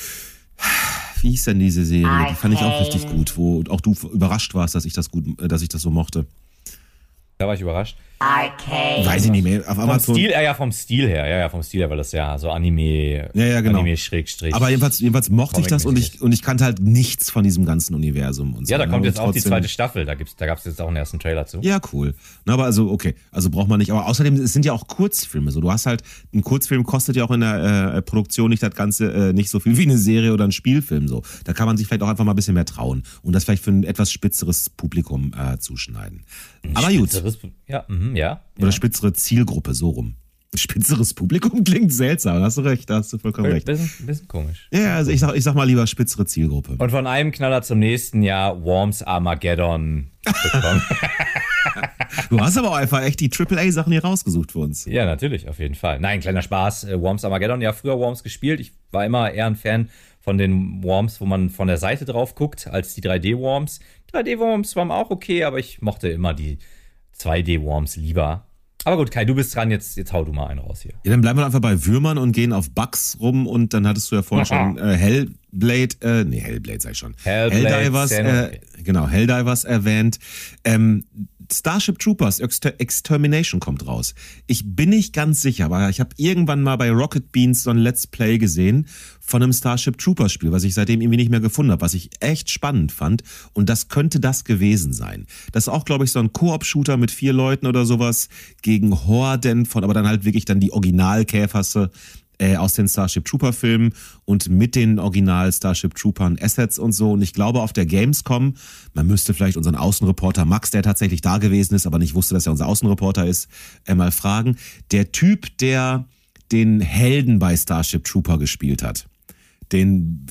Wie hieß denn diese Serie? Die fand ich auch richtig gut, wo auch du überrascht warst, dass ich das so mochte. Da war ich überrascht. Arcane. Weiß ich nicht mehr. Auf Amazon. Vom Stil her, weil das ja so Anime, genau. Anime Schrägstrich. Aber jedenfalls mochte ich das und ich kannte halt nichts von diesem ganzen Universum und so. Ja, da kommt jetzt auch die zweite Staffel, da gab es jetzt auch einen ersten Trailer zu. Ja, cool. Na, aber also, okay, also braucht man nicht. Aber außerdem, es sind ja auch Kurzfilme. So, du hast halt, ein Kurzfilm kostet ja auch in der Produktion nicht das Ganze, nicht so viel wie eine Serie oder ein Spielfilm. So, da kann man sich vielleicht auch einfach mal ein bisschen mehr trauen und das vielleicht für ein etwas spitzeres Publikum zuschneiden. Aber gut. Ja. Oder spitzere Zielgruppe, so rum. Spitzeres Publikum klingt seltsam, da hast du recht, da hast du vollkommen recht. Bisschen komisch. Ja, also ich sag mal lieber spitzere Zielgruppe. Und von einem Knaller zum nächsten Jahr Worms Armageddon bekommen. Du hast aber auch einfach echt die AAA-Sachen hier rausgesucht für uns. Ja, natürlich, auf jeden Fall. Nein, kleiner Spaß. Worms Armageddon, ja, früher Worms gespielt. Ich war immer eher ein Fan von den Worms, wo man von der Seite drauf guckt, als die 3D-Worms. 3D-Worms waren auch okay, aber ich mochte immer die 2D-Worms lieber. Aber gut, Kai, du bist dran, jetzt hau du mal einen raus hier. Ja, dann bleiben wir einfach bei Würmern und gehen auf Bugs rum und dann hattest du ja vorhin schon Hellblade sag ich schon. Helldivers, Helldivers erwähnt. Starship Troopers Extermination kommt raus. Ich bin nicht ganz sicher, aber ich habe irgendwann mal bei Rocket Beans so ein Let's Play gesehen von einem Starship Troopers Spiel, was ich seitdem irgendwie nicht mehr gefunden habe, was ich echt spannend fand. Und das könnte das gewesen sein. Das ist auch, glaube ich, so ein Koop-Shooter mit 4 Leuten oder sowas gegen Horden aber dann halt wirklich dann die Originalkäferse aus den Starship Trooper Filmen und mit den Original Starship Troopern Assets und so. Und ich glaube auf der Gamescom, man müsste vielleicht unseren Außenreporter Max, der tatsächlich da gewesen ist, aber nicht wusste, dass er unser Außenreporter ist, mal fragen. Der Typ, der den Helden bei Starship Trooper gespielt hat, den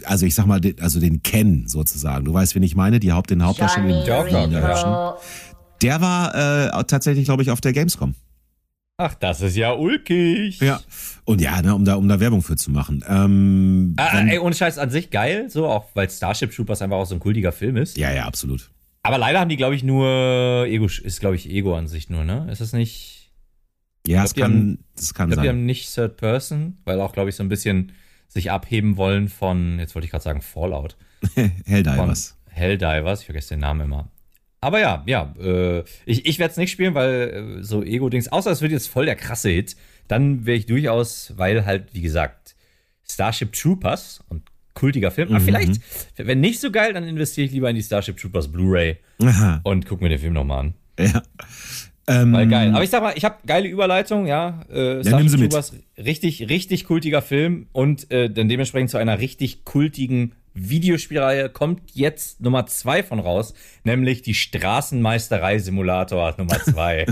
Ken sozusagen. Du weißt, wen ich meine? Den Hauptdarsteller. Der war tatsächlich, glaube ich, auf der Gamescom. Ach, das ist ja ulkig. Ja. Und ja, ne, um da Werbung für zu machen. Ohne Scheiß, an sich geil, so, auch weil Starship Troopers einfach auch so ein kultiger Film ist. Ja, absolut. Aber leider haben die, glaube ich, nur Ego an sich nur, ne? Ist das nicht? Ja, das kann sein. Die haben nicht Third Person, weil auch, glaube ich, so ein bisschen sich abheben wollen von, jetzt wollte ich gerade sagen Fallout. Helldivers. Ich vergesse den Namen immer. Aber ich werde es nicht spielen, weil so Ego-Dings, außer es wird jetzt voll der krasse Hit, dann wäre ich durchaus, weil halt, wie gesagt, Starship Troopers und kultiger Film, aber vielleicht, wenn nicht so geil, dann investiere ich lieber in die Starship Troopers Blu-ray und gucke mir den Film nochmal an. Ja. Weil geil. Aber ich sag mal, ich habe geile Überleitung, ja. Starship Troopers, richtig kultiger Film und dann dementsprechend zu einer richtig kultigen Videospielreihe kommt jetzt Nummer 2 von raus, nämlich die Straßenmeisterei-Simulator Nummer 2.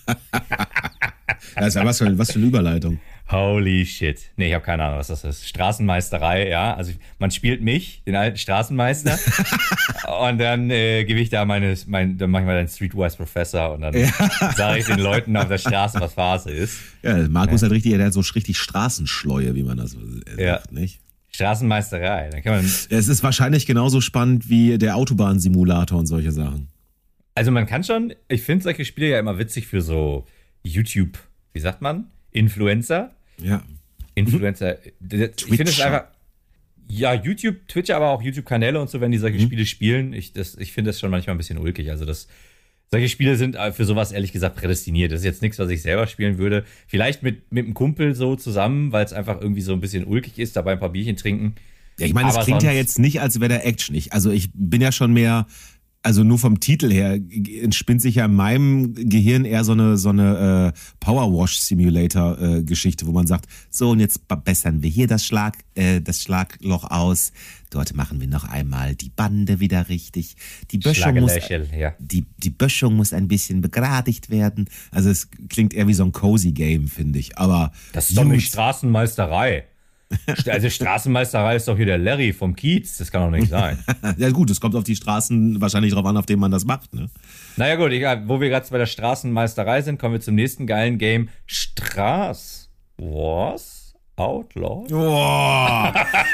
Das ist ja was für eine Überleitung. Holy shit. Nee, ich habe keine Ahnung, was das ist. Straßenmeisterei, ja. Also man spielt mich, den alten Straßenmeister. Und dann gebe ich da dann mache ich mal den Streetwise Professor und dann sage ich den Leuten auf der Straße, was Phase ist. Ja, Markus hat der hat so richtig Straßenschleue, wie man das sagt, nicht? Straßenmeisterei. Dann kann man. Es ist wahrscheinlich genauso spannend wie der Autobahnsimulator und solche Sachen. Also man kann schon, ich finde solche Spiele ja immer witzig für so YouTube, wie sagt man? Influencer. Ja. Influencer. Ich finde es einfach. Ja, YouTube, Twitch, aber auch YouTube-Kanäle und so, wenn die solche Spiele spielen. Ich finde das schon manchmal ein bisschen ulkig. Also solche Spiele sind für sowas ehrlich gesagt prädestiniert. Das ist jetzt nichts, was ich selber spielen würde. Vielleicht mit einem Kumpel so zusammen, weil es einfach irgendwie so ein bisschen ulkig ist, dabei ein paar Bierchen trinken. Ja, ich meine, es klingt ja jetzt nicht, als wäre der Action. Also ich bin ja schon mehr, also nur vom Titel her entspinnt sich ja in meinem Gehirn eher so eine Powerwash-Simulator-Geschichte, wo man sagt, so und jetzt bessern wir hier das Schlagloch aus. Dort machen wir noch einmal die Bande wieder richtig. Die Böschung muss ein bisschen begradigt werden. Also es klingt eher wie so ein cozy Game, finde ich. Aber das ist doch nicht Straßenmeisterei. Also Straßenmeisterei ist doch hier der Larry vom Kiez. Das kann doch nicht sein. Ja gut, es kommt auf die Straßen wahrscheinlich drauf an, auf denen man das macht, ne? Naja gut, egal. Wo wir gerade bei der Straßenmeisterei sind, kommen wir zum nächsten geilen Game. Was? Outlaws? Oh.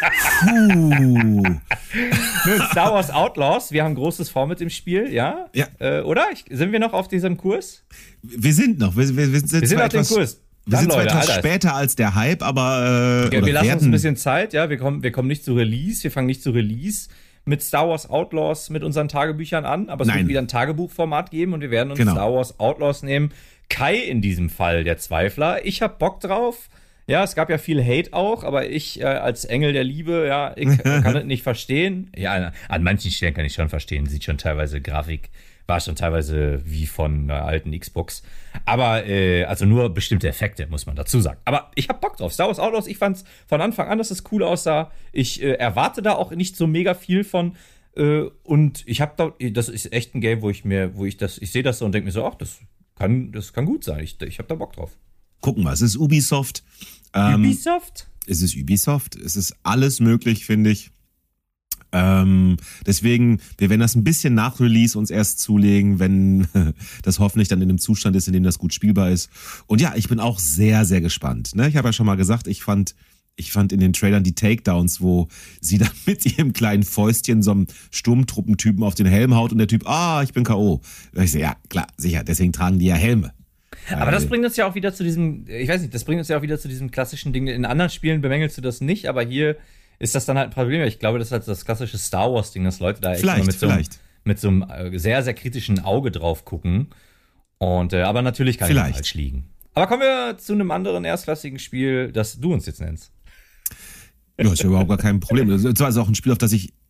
Star Wars Outlaws. Wir haben großes vor mit dem Spiel, ja? Ja. Oder? Sind wir noch auf diesem Kurs? Wir sind noch. Wir sind auf dem Kurs. Wir sind zwar etwas später als der Hype, aber wir lassen uns ein bisschen Zeit, ja. Wir kommen nicht zu Release, wir fangen nicht zu Release mit Star Wars Outlaws mit unseren Tagebüchern an, aber es wird wieder ein Tagebuchformat geben und wir werden uns Star Wars Outlaws nehmen. Kai in diesem Fall, der Zweifler. Ich hab Bock drauf. Ja, es gab ja viel Hate auch, aber ich als Engel der Liebe, ja, ich kann es nicht verstehen. Ja, an manchen Stellen kann ich schon verstehen. Sieht schon teilweise war schon teilweise wie von einer alten Xbox. Aber, also nur bestimmte Effekte, muss man dazu sagen. Aber ich hab Bock drauf. Star Wars Outlaws, ich fand's von Anfang an, dass es cool aussah. Ich erwarte da auch nicht so mega viel von. Und ich hab das ist echt ein Game, ich sehe das so und denke mir so, ach, das kann gut sein. Ich hab da Bock drauf. Gucken wir, es ist Ubisoft. Ubisoft? Es ist Ubisoft. Es ist alles möglich, finde ich. Deswegen, wir werden das ein bisschen nach Release uns erst zulegen, wenn das hoffentlich dann in einem Zustand ist, in dem das gut spielbar ist. Und ja, ich bin auch sehr, sehr gespannt. Ne? Ich habe ja schon mal gesagt, ich fand in den Trailern die Takedowns, wo sie dann mit ihrem kleinen Fäustchen so einem Sturmtruppentypen auf den Helm haut und der Typ, ich bin K.O. Und ich so, ja, klar, sicher, deswegen tragen die ja Helme. Aber das bringt uns ja auch wieder zu diesem, klassischen Ding. In anderen Spielen bemängelst du das nicht, aber hier ist das dann halt ein Problem. Ich glaube, das ist halt das klassische Star Wars-Ding, dass Leute da echt mit so einem sehr, sehr kritischen Auge drauf gucken. Und, aber natürlich kann ich falsch liegen. Aber kommen wir zu einem anderen erstklassigen Spiel, das du uns jetzt nennst. Ja, ist ja überhaupt gar kein Problem. Das ist also auch ein Spiel, auf das ich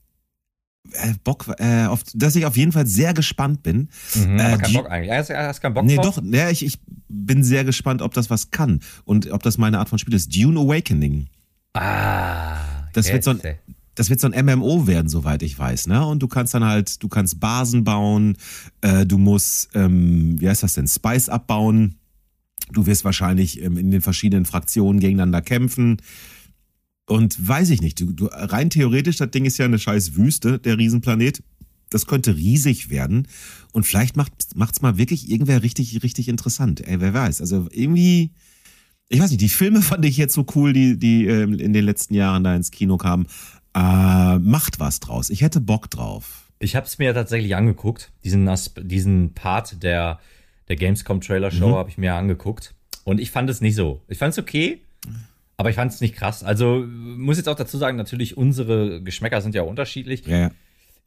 dass ich auf jeden Fall sehr gespannt bin. Aber kein Bock eigentlich. Hast keinen Bock drauf? Nee, doch. Ja, ich bin sehr gespannt, ob das was kann und ob das meine Art von Spiel ist. Dune Awakening. Das wird so ein MMO werden, soweit ich weiß, ne? Und du kannst Basen bauen, du musst, wie heißt das denn, Spice abbauen. Du wirst wahrscheinlich in den verschiedenen Fraktionen gegeneinander kämpfen. Und weiß ich nicht, du rein theoretisch, das Ding ist ja eine scheiß Wüste, der Riesenplanet. Das könnte riesig werden. Und vielleicht macht's mal wirklich irgendwer richtig, richtig interessant. Ey, wer weiß. Also irgendwie, ich weiß nicht, die Filme fand ich jetzt so cool, die in den letzten Jahren da ins Kino kamen. Macht was draus. Ich hätte Bock drauf. Ich habe es mir ja tatsächlich angeguckt. Diesen Part der Gamescom-Trailer-Show habe ich mir angeguckt. Und ich fand es nicht so. Ich fand es okay, aber ich fand es nicht krass. Also muss jetzt auch dazu sagen, natürlich unsere Geschmäcker sind ja unterschiedlich. Ja.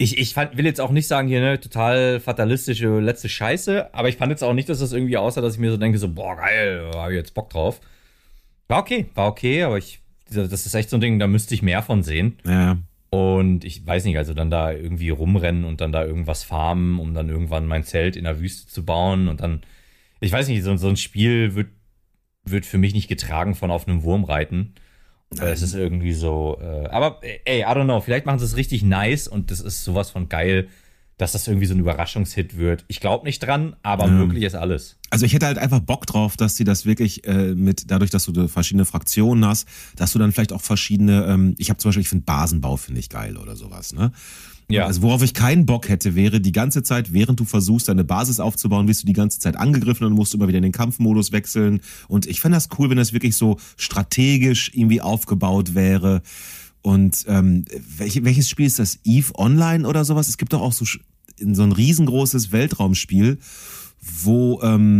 will jetzt auch nicht sagen, hier, ne, total fatalistische letzte Scheiße, aber ich fand jetzt auch nicht, dass das irgendwie aussah, dass ich mir so denke, so, boah, geil, da hab ich jetzt Bock drauf. War okay, aber das ist echt so ein Ding, da müsste ich mehr von sehen. Ja. Und ich weiß nicht, also dann da irgendwie rumrennen und dann da irgendwas farmen, um dann irgendwann mein Zelt in der Wüste zu bauen und dann, ich weiß nicht, so ein Spiel wird für mich nicht getragen von auf einem Wurm reiten. Es ist irgendwie so, aber ey, I don't know, vielleicht machen sie es richtig nice und das ist sowas von geil, dass das irgendwie so ein Überraschungshit wird. Ich glaube nicht dran, aber möglich ist alles. Also ich hätte halt einfach Bock drauf, dass sie das wirklich dadurch, dass du verschiedene Fraktionen hast, dass du dann vielleicht auch verschiedene, ich finde Basenbau finde ich geil oder sowas, ne? Ja. Also worauf ich keinen Bock hätte, wäre die ganze Zeit, während du versuchst, deine Basis aufzubauen, wirst du die ganze Zeit angegriffen und musst immer wieder in den Kampfmodus wechseln. Und ich fände das cool, wenn das wirklich so strategisch irgendwie aufgebaut wäre. Und welches Spiel ist das? EVE Online oder sowas? Es gibt doch auch so ein riesengroßes Weltraumspiel, wo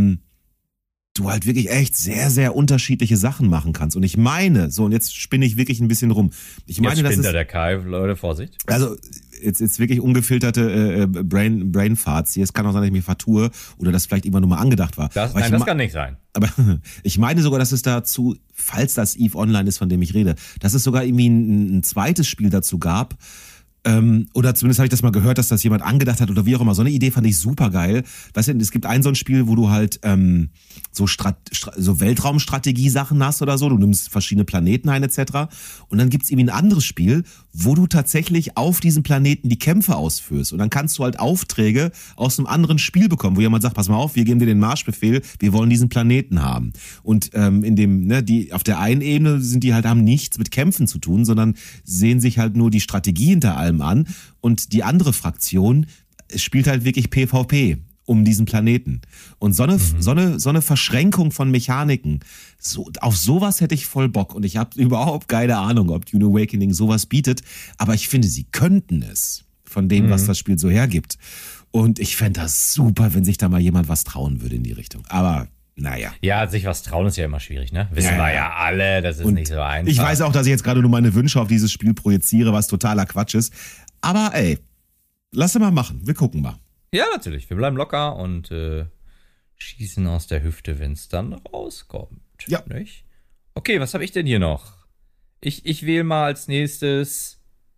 du halt wirklich echt sehr, sehr unterschiedliche Sachen machen kannst. Und ich meine, so, und jetzt spinne ich wirklich ein bisschen rum. Ich meine, jetzt spinnt der Kai, Leute, Vorsicht. Also, jetzt wirklich ungefilterte Brainfarts hier. Es kann auch sein, dass ich mich vertue oder dass vielleicht immer nur mal angedacht war. Das kann nicht sein. Aber ich meine sogar, dass es dazu, falls das EVE Online ist, von dem ich rede, dass es sogar irgendwie ein zweites Spiel dazu gab. Oder zumindest habe ich das mal gehört, dass das jemand angedacht hat oder wie auch immer. So eine Idee fand ich super geil. Weißt du, es gibt so ein Spiel, wo du halt so Weltraumstrategie-Sachen hast oder so. Du nimmst verschiedene Planeten ein etc. Und dann gibt's irgendwie ein anderes Spiel, wo du tatsächlich auf diesem Planeten die Kämpfe ausführst. Und dann kannst du halt Aufträge aus einem anderen Spiel bekommen, wo jemand sagt, pass mal auf, wir geben dir den Marschbefehl, wir wollen diesen Planeten haben. Und in dem, ne, die auf der einen Ebene haben nichts mit Kämpfen zu tun, sondern sehen sich halt nur die Strategie hinter allem an. Und die andere Fraktion spielt halt wirklich PvP um diesen Planeten. Und so eine Verschränkung von Mechaniken, auf sowas hätte ich voll Bock. Und ich habe überhaupt keine Ahnung, ob Dune Awakening sowas bietet. Aber ich finde, sie könnten es von dem, was das Spiel so hergibt. Und ich fände das super, wenn sich da mal jemand was trauen würde in die Richtung. Aber naja. Ja, sich was trauen ist ja immer schwierig, ne? Wissen wir ja alle, das ist nicht so einfach. Ich weiß auch, dass ich jetzt gerade nur meine Wünsche auf dieses Spiel projiziere, was totaler Quatsch ist. Aber ey, lass mal machen. Wir gucken mal. Ja, natürlich. Wir bleiben locker und schießen aus der Hüfte, wenn es dann rauskommt. Ja. Nicht? Okay, was habe ich denn hier noch? Ich wähle mal als nächstes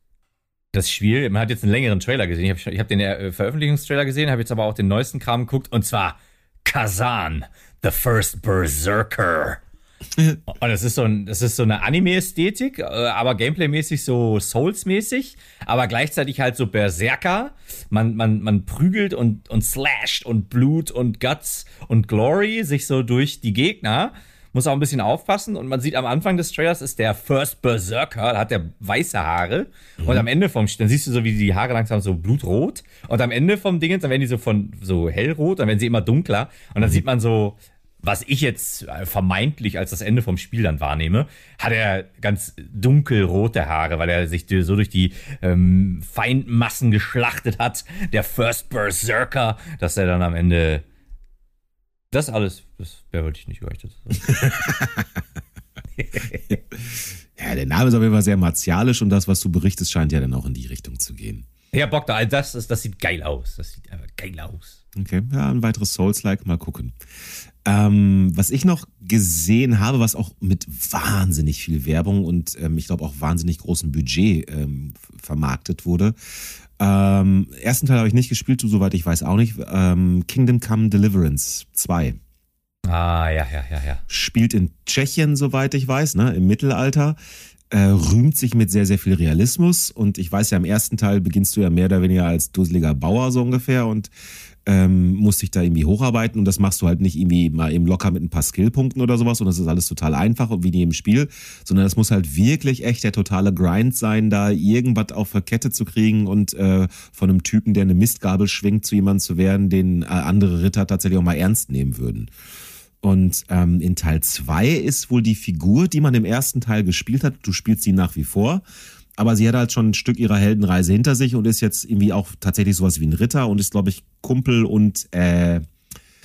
das Spiel. Man hat jetzt einen längeren Trailer gesehen. Ich hab den Veröffentlichungstrailer gesehen, habe jetzt aber auch den neuesten Kram geguckt. Und zwar Kazan, The First Berserker. Und das ist so eine Anime-Ästhetik, aber Gameplay-mäßig so Souls-mäßig, aber gleichzeitig halt so Berserker. Man prügelt und slasht und Blut und Guts und Glory sich so durch die Gegner. Muss auch ein bisschen aufpassen. Und man sieht am Anfang des Trailers ist der First Berserker, da hat der weiße Haare. Und am Ende dann siehst du so, wie die Haare langsam so blutrot. Und am Ende vom Dingens, dann werden die so hellrot, dann werden sie immer dunkler. Und dann sieht man so, was ich jetzt vermeintlich als das Ende vom Spiel dann wahrnehme, hat er ganz dunkelrote Haare, weil er sich so durch die Feindmassen geschlachtet hat. Der First Berserker, dass er dann am Ende das alles, das wollte ich nicht über euch das sagen. Ja, der Name ist auf jeden Fall sehr martialisch und das, was du berichtest, scheint ja dann auch in die Richtung zu gehen. Ja, Bock da, das sieht geil aus. Das sieht einfach geil aus. Okay, ja, ein weiteres Souls-like, mal gucken. Was ich noch gesehen habe, was auch mit wahnsinnig viel Werbung und ich glaube auch wahnsinnig großem Budget vermarktet wurde. Ersten Teil habe ich nicht gespielt, soweit ich weiß auch nicht. Kingdom Come Deliverance 2. Ah, ja. Spielt in Tschechien, soweit ich weiß, ne, im Mittelalter. Rühmt sich mit sehr, sehr viel Realismus. Und ich weiß ja, im ersten Teil beginnst du ja mehr oder weniger als dusseliger Bauer so ungefähr und musst dich da irgendwie hocharbeiten. Und das machst du halt nicht irgendwie mal eben locker mit ein paar Skillpunkten oder sowas. Und das ist alles total einfach und wie in jedem Spiel. Sondern das muss halt wirklich echt der totale Grind sein, da irgendwas auf der Kette zu kriegen und von einem Typen, der eine Mistgabel schwingt, zu jemandem zu werden, den andere Ritter tatsächlich auch mal ernst nehmen würden. Und in Teil 2 ist wohl die Figur, die man im ersten Teil gespielt hat. Du spielst sie nach wie vor. Aber sie hat halt schon ein Stück ihrer Heldenreise hinter sich und ist jetzt irgendwie auch tatsächlich sowas wie ein Ritter und ist, glaube ich, Kumpel und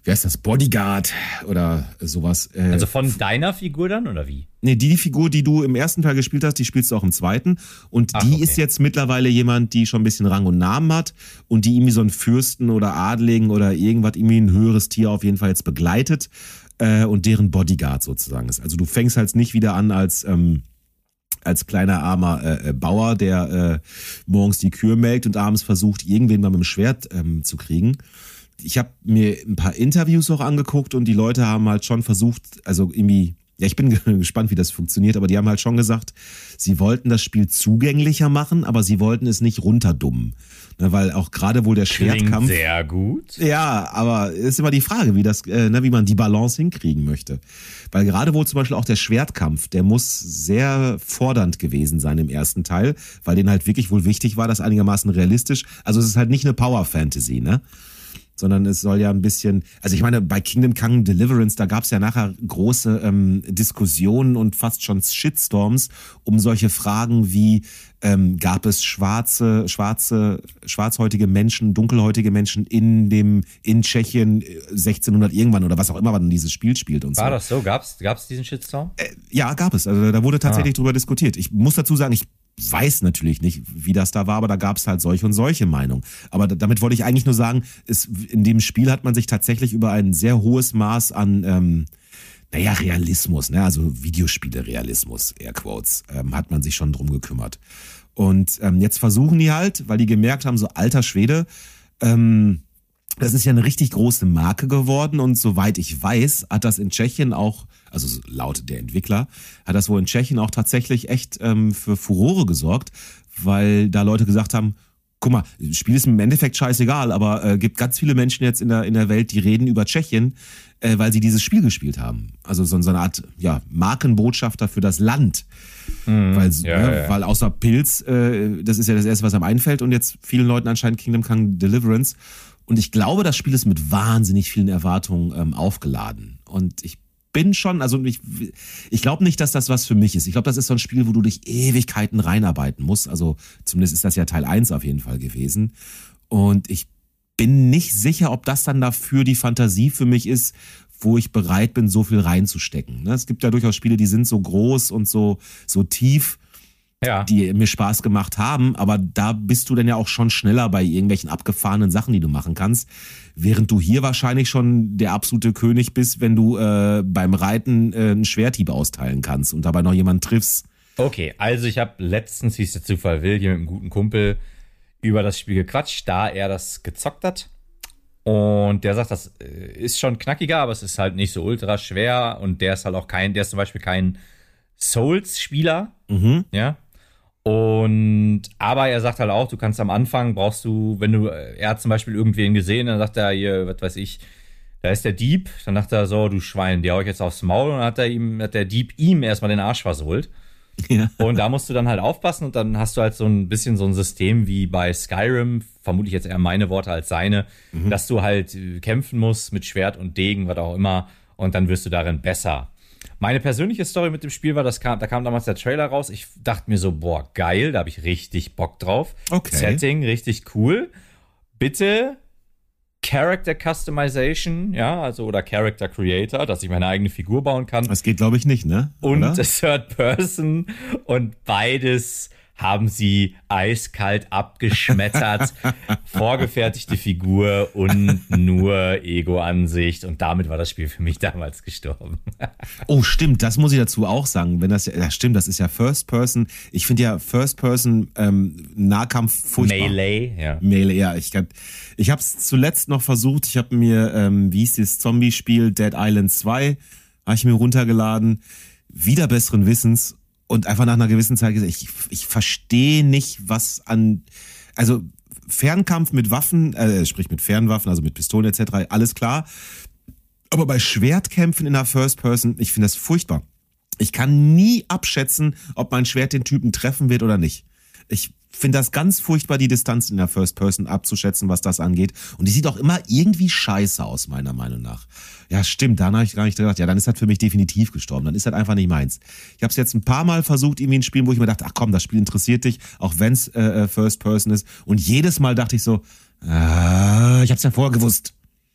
wie heißt das, Bodyguard oder sowas. Also von deiner Figur dann, oder wie? Nee, die Figur, die du im ersten Teil gespielt hast, die spielst du auch im zweiten. Und die ist jetzt mittlerweile jemand, die schon ein bisschen Rang und Namen hat und die irgendwie so einen Fürsten oder Adligen oder irgendwas, irgendwie ein höheres Tier auf jeden Fall jetzt begleitet und deren Bodyguard sozusagen ist. Also du fängst halt nicht wieder an als kleiner armer Bauer, der morgens die Kühe melkt und abends versucht, irgendwen mal mit dem Schwert zu kriegen. Ich habe mir ein paar Interviews auch angeguckt und die Leute haben halt schon versucht, also irgendwie, ja, ich bin gespannt, wie das funktioniert, aber die haben halt schon gesagt, sie wollten das Spiel zugänglicher machen, aber sie wollten es nicht runterdummen. Ne, weil auch gerade wohl der Schwertkampf. Klingt sehr gut. Ja, aber ist immer die Frage, wie man die Balance hinkriegen möchte. Weil gerade wohl zum Beispiel auch der Schwertkampf, der muss sehr fordernd gewesen sein im ersten Teil, weil denen halt wirklich wohl wichtig war, das einigermaßen realistisch. Also es ist halt nicht eine Power-Fantasy, ne? Sondern es soll ja ein bisschen, also ich meine, bei Kingdom Come Deliverance, da gab es ja nachher große Diskussionen und fast schon Shitstorms um solche Fragen wie, gab es schwarzhäutige Menschen, dunkelhäutige Menschen in Tschechien 1600 irgendwann oder was auch immer, wann dieses Spiel spielt und so. War das so? Gab's diesen Shitstorm? Ja, gab es. Also da wurde tatsächlich drüber diskutiert. Ich muss dazu sagen, ich weiß natürlich nicht, wie das da war, aber da gab es halt solche und solche Meinungen. Aber damit wollte ich eigentlich nur sagen, in dem Spiel hat man sich tatsächlich über ein sehr hohes Maß an Realismus, ne, also Videospiele-Realismus, Airquotes, hat man sich schon drum gekümmert. Und jetzt versuchen die halt, weil die gemerkt haben, so alter Schwede, das ist ja eine richtig große Marke geworden und soweit ich weiß, hat das in Tschechien auch, also laut der Entwickler, hat das wohl in Tschechien auch tatsächlich echt für Furore gesorgt, weil da Leute gesagt haben, guck mal, das Spiel ist im Endeffekt scheißegal, aber gibt ganz viele Menschen jetzt in der Welt, die reden über Tschechien, weil sie dieses Spiel gespielt haben. Also so eine Art Markenbotschafter für das Land. Weil außer Pilz, das ist ja das Erste, was einem einfällt und jetzt vielen Leuten anscheinend Kingdom Come Deliverance. Und ich glaube, das Spiel ist mit wahnsinnig vielen Erwartungen aufgeladen. Und ich bin schon, also ich glaube nicht, dass das was für mich ist. Ich glaube, das ist so ein Spiel, wo du dich Ewigkeiten reinarbeiten musst. Also zumindest ist das ja Teil 1 auf jeden Fall gewesen. Und ich bin nicht sicher, ob das dann dafür die Fantasie für mich ist, wo ich bereit bin, so viel reinzustecken. Es gibt ja durchaus Spiele, die sind so groß und so tief, die mir Spaß gemacht haben, aber da bist du dann ja auch schon schneller bei irgendwelchen abgefahrenen Sachen, die du machen kannst, während du hier wahrscheinlich schon der absolute König bist, wenn du beim Reiten einen Schwerthieb austeilen kannst und dabei noch jemanden triffst. Okay, also ich habe letztens, wie es der Zufall will, hier mit einem guten Kumpel über das Spiel gequatscht, da er das gezockt hat. Und der sagt, das ist schon knackiger, aber es ist halt nicht so ultra schwer und der ist halt auch der ist zum Beispiel kein Souls-Spieler, ja. Aber er sagt halt auch, du kannst am Anfang, er hat zum Beispiel irgendwen gesehen, dann sagt er hier, was weiß ich, da ist der Dieb, dann sagt er so, du Schwein, der hau ich jetzt aufs Maul und dann hat der Dieb ihm erstmal den Arsch versohlt. Ja. Und da musst du dann halt aufpassen und dann hast du halt so ein bisschen so ein System wie bei Skyrim, vermutlich jetzt eher meine Worte als seine, dass du halt kämpfen musst mit Schwert und Degen, was auch immer, und dann wirst du darin besser. Meine persönliche Story mit dem Spiel war, da kam damals der Trailer raus. Ich dachte mir so, boah, geil, da habe ich richtig Bock drauf. Okay. Setting, richtig cool. Bitte Character Customization, oder Character Creator, dass ich meine eigene Figur bauen kann. Das geht, glaube ich, nicht, ne? Und Third Person und beides haben sie eiskalt abgeschmettert. Vorgefertigte Figur und nur Ego-Ansicht. Und damit war das Spiel für mich damals gestorben. Oh, stimmt, das muss ich dazu auch sagen. Stimmt, das ist ja First Person. Ich finde ja First Person Nahkampf furchtbar. Melee, ja. Ich habe es zuletzt noch versucht. Ich habe mir, wie hieß das Zombie-Spiel, Dead Island 2, habe ich mir runtergeladen. Wieder besseren Wissens. Und einfach nach einer gewissen Zeit gesagt, ich verstehe nicht, also Fernkampf mit Waffen, sprich mit Fernwaffen, also mit Pistolen etc., alles klar. Aber bei Schwertkämpfen in der First Person, ich finde das furchtbar. Ich kann nie abschätzen, ob mein Schwert den Typen treffen wird oder nicht. Ich finde das ganz furchtbar, die Distanz in der First Person abzuschätzen, was das angeht. Und die sieht auch immer irgendwie scheiße aus, meiner Meinung nach. Ja, stimmt, da habe ich gar nicht gedacht, ja, dann ist das für mich definitiv gestorben. Dann ist das einfach nicht meins. Ich habe es jetzt ein paar Mal versucht, irgendwie ein Spiel, wo ich mir dachte, ach komm, das Spiel interessiert dich, auch wenn es First Person ist. Und jedes Mal dachte ich so, ich habe es ja vorher gewusst.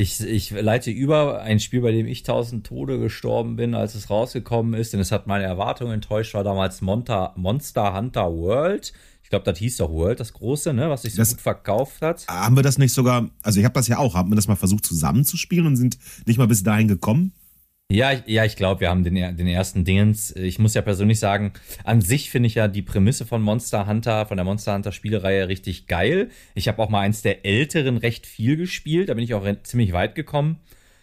Ich leite über ein Spiel, bei dem ich 1000 Tode gestorben bin, als es rausgekommen ist, denn es hat meine Erwartungen enttäuscht, war damals Monster Hunter World. Ich glaube, das hieß doch World, das große, ne, was sich so gut verkauft hat. Haben wir das nicht sogar, also ich habe das ja auch, haben wir das mal versucht zusammenzuspielen und sind nicht mal bis dahin gekommen? Ja, ich glaube, wir haben den ersten Dingens. Ich muss ja persönlich sagen, an sich finde ich ja die Prämisse von Monster Hunter, von der Monster Hunter Spielereihe richtig geil. Ich habe auch mal eins der älteren recht viel gespielt, da bin ich auch ziemlich weit gekommen.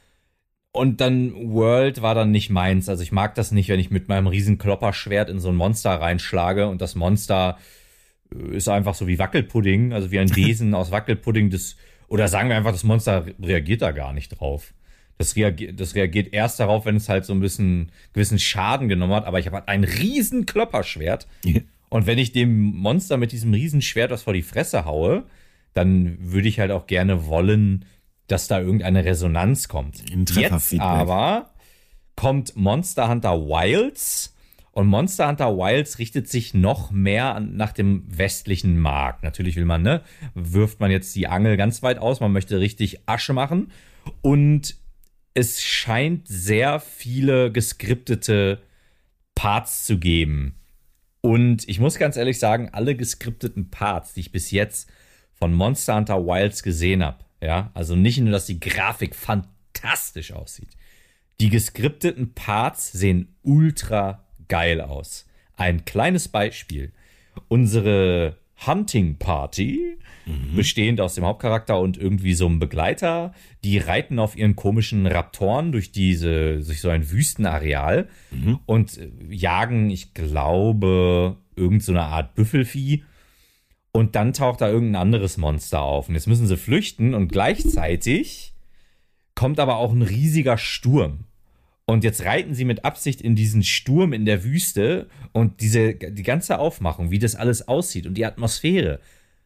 Und dann World war dann nicht meins. Also ich mag das nicht, wenn ich mit meinem riesen Klopperschwert in so ein Monster reinschlage und das Monster ist einfach so wie Wackelpudding, also wie ein Wesen aus Wackelpudding. Oder sagen wir einfach, das Monster reagiert da gar nicht drauf. Das reagiert erst darauf, wenn es halt so ein bisschen gewissen Schaden genommen hat. Aber ich habe halt ein riesen Klopperschwert. Ja. Und wenn ich dem Monster mit diesem riesen Schwert was vor die Fresse haue, dann würde ich halt auch gerne wollen, dass da irgendeine Resonanz kommt. Jetzt aber kommt Monster Hunter Wilds. Und Monster Hunter Wilds richtet sich noch mehr nach dem westlichen Markt. Natürlich will man, wirft man jetzt die Angel ganz weit aus. Man möchte richtig Asche machen. Und es scheint sehr viele geskriptete Parts zu geben. Und ich muss ganz ehrlich sagen, alle geskripteten Parts, die ich bis jetzt von Monster Hunter Wilds gesehen habe, ja, also nicht nur, dass die Grafik fantastisch aussieht, die geskripteten Parts sehen ultra geil aus. Ein kleines Beispiel. Unsere Hunting Party, bestehend aus dem Hauptcharakter und irgendwie so einem Begleiter, die reiten auf ihren komischen Raptoren durch so ein Wüstenareal und jagen, ich glaube, irgend so eine Art Büffelvieh. Und dann taucht da irgendein anderes Monster auf. Und jetzt müssen sie flüchten und gleichzeitig kommt aber auch ein riesiger Sturm. Und jetzt reiten sie mit Absicht in diesen Sturm in der Wüste und die ganze Aufmachung, wie das alles aussieht und die Atmosphäre.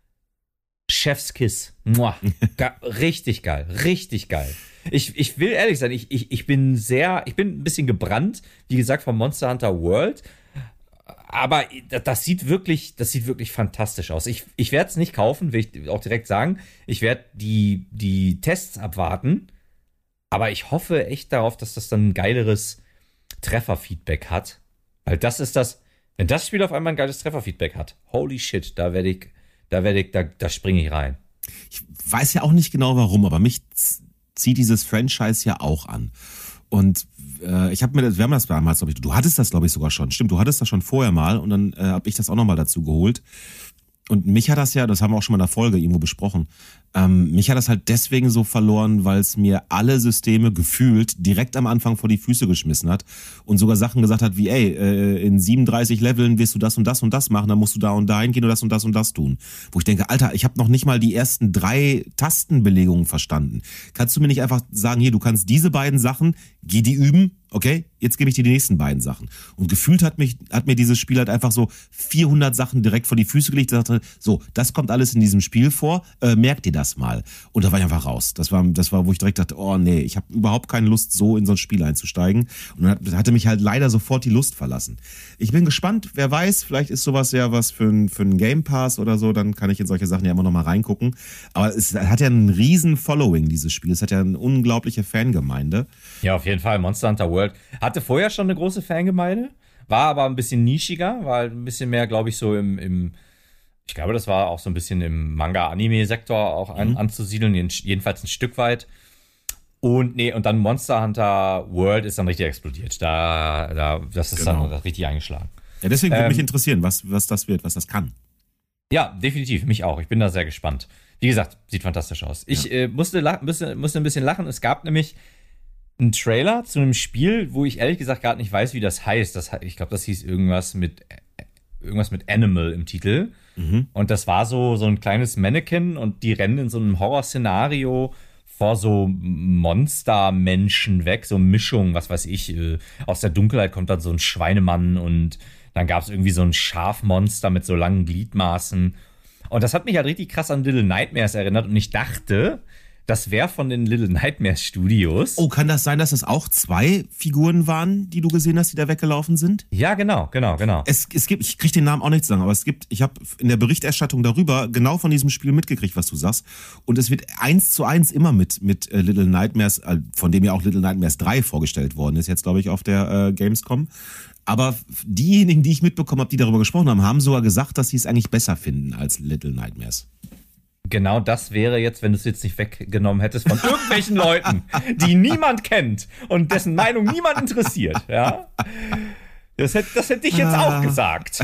Chef's Kiss. Richtig geil, richtig geil. Ich will ehrlich sein, ich bin ein bisschen gebrannt, wie gesagt, vom Monster Hunter World. Aber das sieht wirklich fantastisch aus. Ich werde es nicht kaufen, will ich auch direkt sagen. Ich werde die Tests abwarten. Aber ich hoffe echt darauf, dass das dann ein geileres Trefferfeedback hat. Weil wenn das Spiel auf einmal ein geiles Trefferfeedback hat, holy shit, da springe ich rein. Ich weiß ja auch nicht genau warum, aber mich zieht dieses Franchise ja auch an. Und wir haben das damals, glaube ich, du hattest das, glaube ich, sogar schon. Stimmt, du hattest das schon vorher mal und dann habe ich das auch nochmal dazu geholt. Und mich hat das haben wir auch schon mal in der Folge irgendwo besprochen, mich hat das halt deswegen so verloren, weil es mir alle Systeme gefühlt direkt am Anfang vor die Füße geschmissen hat und sogar Sachen gesagt hat wie, in 37 Leveln wirst du das und das und das machen, dann musst du da und da hingehen und das tun. Wo ich denke, Alter, ich habe noch nicht mal die ersten 3 Tastenbelegungen verstanden. Kannst du mir nicht einfach sagen, hier, du kannst diese beiden Sachen, geh die üben, okay, jetzt gebe ich dir die nächsten beiden Sachen. Und gefühlt hat mir dieses Spiel halt einfach so 400 Sachen direkt vor die Füße gelegt und sagte, so, das kommt alles in diesem Spiel vor, merk dir das mal. Und da war ich einfach raus. Das war, wo ich direkt dachte, oh nee, ich habe überhaupt keine Lust, so in so ein Spiel einzusteigen. Und dann hatte mich halt leider sofort die Lust verlassen. Ich bin gespannt, wer weiß, vielleicht ist sowas ja was für einen Game Pass oder so, dann kann ich in solche Sachen ja immer noch mal reingucken. Aber es hat ja einen riesen Following, dieses Spiel. Es hat ja eine unglaubliche Fangemeinde. Ja, auf jeden Fall. Monster Hunter World hatte vorher schon eine große Fangemeinde, war aber ein bisschen nischiger, war ein bisschen mehr, glaube ich, so ich glaube, das war auch so ein bisschen im Manga-Anime-Sektor auch anzusiedeln, jedenfalls ein Stück weit. Und dann Monster Hunter World ist dann richtig explodiert. Das ist dann richtig eingeschlagen. Ja, deswegen würde mich interessieren, was das wird, was das kann. Ja, definitiv, mich auch. Ich bin da sehr gespannt. Wie gesagt, sieht fantastisch aus. Ich musste ein bisschen lachen. Es gab nämlich einen Trailer zu einem Spiel, wo ich ehrlich gesagt gerade nicht weiß, wie das heißt. Ich glaube, das hieß irgendwas mit Animal im Titel. Und das war so ein kleines Mannequin und die rennen in so einem Horrorszenario vor so Monstermenschen weg, so Mischung, was weiß ich, aus der Dunkelheit kommt dann so ein Schweinemann und dann gab es irgendwie so ein Schafmonster mit so langen Gliedmaßen. Und das hat mich halt richtig krass an Little Nightmares erinnert und ich dachte, das wäre von den Little Nightmares Studios. Oh, kann das sein, dass es auch 2 Figuren waren, die du gesehen hast, die da weggelaufen sind? Ja, genau. Es gibt, ich kriege den Namen auch nicht zusammen, aber ich habe in der Berichterstattung darüber genau von diesem Spiel mitgekriegt, was du sagst. Und es wird 1:1 immer mit Little Nightmares, von dem ja auch Little Nightmares 3 vorgestellt worden ist, jetzt glaube ich auf der Gamescom. Aber diejenigen, die ich mitbekommen habe, die darüber gesprochen haben, haben sogar gesagt, dass sie es eigentlich besser finden als Little Nightmares. Genau das wäre jetzt, wenn du es jetzt nicht weggenommen hättest von irgendwelchen Leuten, die niemand kennt und dessen Meinung niemand interessiert, ja. Das hätte ich jetzt auch gesagt.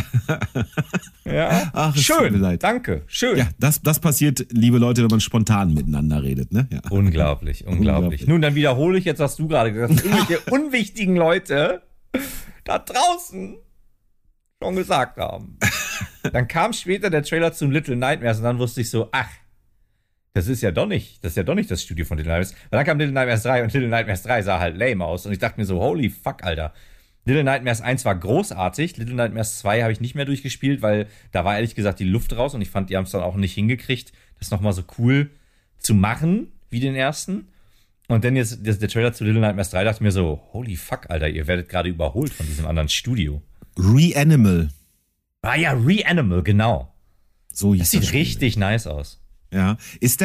Ja. Ach, es tut mir Schön, leid. danke, schön. Ja, das passiert, liebe Leute, wenn man spontan miteinander redet, ne? Ja. Unglaublich. Nun, dann wiederhole ich jetzt, was du gerade gesagt hast. Irgendwelche unwichtigen Leute da draußen schon gesagt haben. Dann kam später der Trailer zum Little Nightmares und dann wusste ich so, ach, das ist ja doch nicht das Studio von Little Nightmares. Weil dann kam Little Nightmares 3 und Little Nightmares 3 sah halt lame aus und ich dachte mir so, holy fuck, Alter. Little Nightmares 1 war großartig, Little Nightmares 2 habe ich nicht mehr durchgespielt, weil da war ehrlich gesagt die Luft raus und ich fand, die haben es dann auch nicht hingekriegt, das nochmal so cool zu machen wie den ersten. Und dann jetzt der Trailer zu Little Nightmares 3, dachte ich mir so, holy fuck, Alter, ihr werdet gerade überholt von diesem anderen Studio. Reanimal. Ah ja, Reanimal, genau. So hieß Das sieht das Spiel. richtig nice aus. Ja. Ist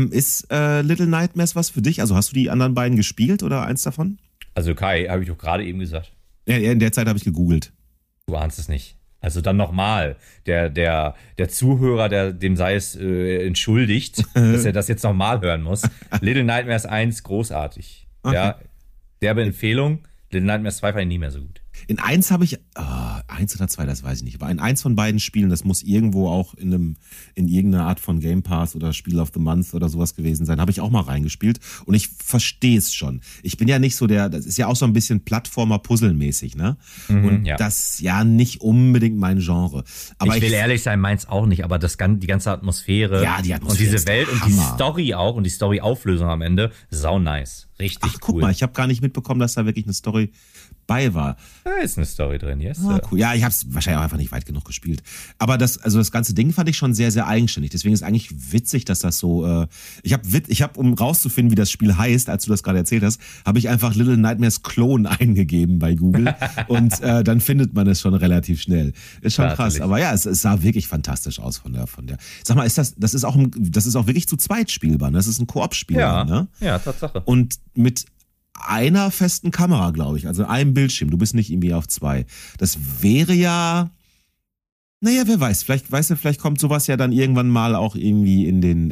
Little Nightmares was für dich? Also hast du die anderen beiden gespielt oder eins davon? Also Kai, habe ich doch gerade eben gesagt. Ja, in der Zeit habe ich gegoogelt. Du ahnst es nicht. Also dann nochmal, der Zuhörer, dem sei es entschuldigt, dass er das jetzt nochmal hören muss. Little Nightmares 1, großartig. Okay. Ja, derbe Empfehlung. Little Nightmares 2 fand ich nie mehr so gut. In 1 habe ich, 1 oder 2, das weiß ich nicht, aber in 1 von beiden Spielen, das muss irgendwo auch in irgendeiner Art von Game Pass oder Spiel of the Month oder sowas gewesen sein, habe ich auch mal reingespielt und ich verstehe es schon. Ich bin ja nicht so das ist ja auch so ein bisschen Plattformer-Puzzle-mäßig, ne? Und ja. das ja nicht unbedingt mein Genre. Aber ich will ehrlich sein, meins auch nicht, aber die ganze Atmosphäre, Ja, die Atmosphäre und diese ist der Welt und die Hammer. Story auch und die Story-Auflösung am Ende, sau nice. Richtig Ach, cool. guck mal, ich habe gar nicht mitbekommen, dass da wirklich eine Story bei war. Da ist eine Story drin, yes. Cool. Ja, ich habe es wahrscheinlich auch einfach nicht weit genug gespielt. Aber das ganze Ding fand ich schon sehr, sehr eigenständig. Deswegen ist eigentlich witzig, dass das so. Ich habe, um rauszufinden, wie das Spiel heißt, als du das gerade erzählt hast, habe ich einfach Little Nightmares Clone eingegeben bei Google und dann findet man es schon relativ schnell. Ist schon krass. Natürlich. Aber ja, es sah wirklich fantastisch aus von der. Sag mal, das ist auch wirklich zu zweit spielbar. Ne? Das ist ein Koop-Spiel, Ja, ne? ja, Tatsache. Und mit einer festen Kamera, glaube ich, also einem Bildschirm. Du bist nicht irgendwie auf 2. Das wäre ja, naja, wer weiß, vielleicht kommt sowas ja dann irgendwann mal auch irgendwie in den,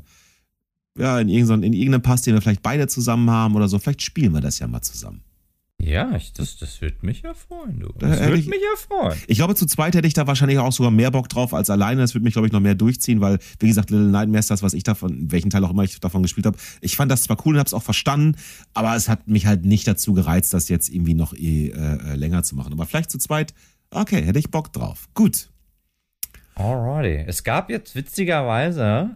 in irgendeinem Pass, den wir vielleicht beide zusammen haben oder so. Vielleicht spielen wir das ja mal zusammen. Ja, das würde mich ja freuen, du. Da Das hätte würde ich- mich ja freuen. Ich glaube, zu zweit hätte ich da wahrscheinlich auch sogar mehr Bock drauf als alleine. Das würde mich, glaube ich, noch mehr durchziehen, weil, wie gesagt, Little Nightmares, das, was ich davon, welchen Teil auch immer ich davon gespielt habe, ich fand das zwar cool und habe es auch verstanden, aber es hat mich halt nicht dazu gereizt, das jetzt irgendwie noch länger zu machen. Aber vielleicht zu zweit, okay, hätte ich Bock drauf. Gut. Alrighty. Es gab jetzt witzigerweise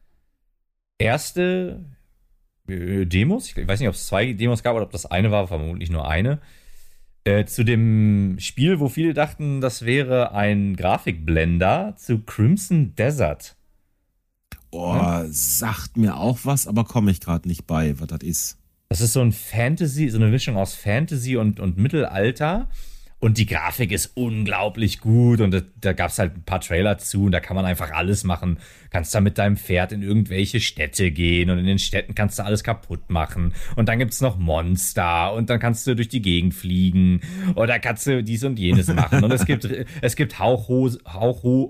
erste Demos. Ich weiß nicht, ob es 2 Demos gab oder ob das eine war, vermutlich nur eine. Zu dem Spiel, wo viele dachten, das wäre ein Grafikblender, zu Crimson Desert. Oh, sagt mir auch was, aber komme ich gerade nicht bei, was das ist. Das ist so ein Fantasy, so eine Mischung aus Fantasy und Mittelalter. Und die Grafik ist unglaublich gut und da gab es halt ein paar Trailer zu und da kann man einfach alles machen. Kannst da mit deinem Pferd in irgendwelche Städte gehen und in den Städten kannst du alles kaputt machen. Und dann gibt's noch Monster und dann kannst du durch die Gegend fliegen oder kannst du dies und jenes machen. Und es gibt haushohe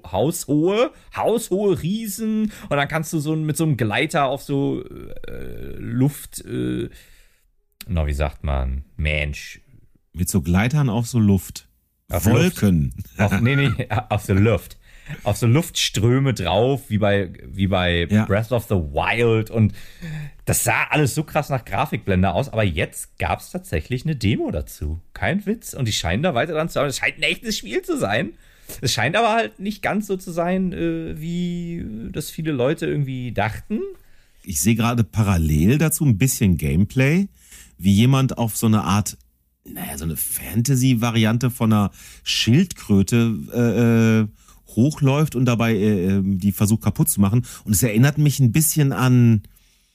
Riesen und dann kannst du mit so einem Gleiter auf so Luft, wie sagt man, Mensch, Mit so Gleitern auf so Luft. Auf Wolken. auf der Luft. Auf so Luftströme drauf, wie bei Ja. Breath of the Wild. Und das sah alles so krass nach Grafikblender aus. Aber jetzt gab es tatsächlich eine Demo dazu. Kein Witz. Und die scheinen da weiter dran zu arbeiten. Es scheint ein echtes Spiel zu sein. Es scheint aber halt nicht ganz so zu sein, wie das viele Leute irgendwie dachten. Ich sehe gerade parallel dazu ein bisschen Gameplay, wie jemand auf so eine Art, so eine Fantasy-Variante von einer Schildkröte hochläuft und dabei die versucht kaputt zu machen. Und es erinnert mich ein bisschen an,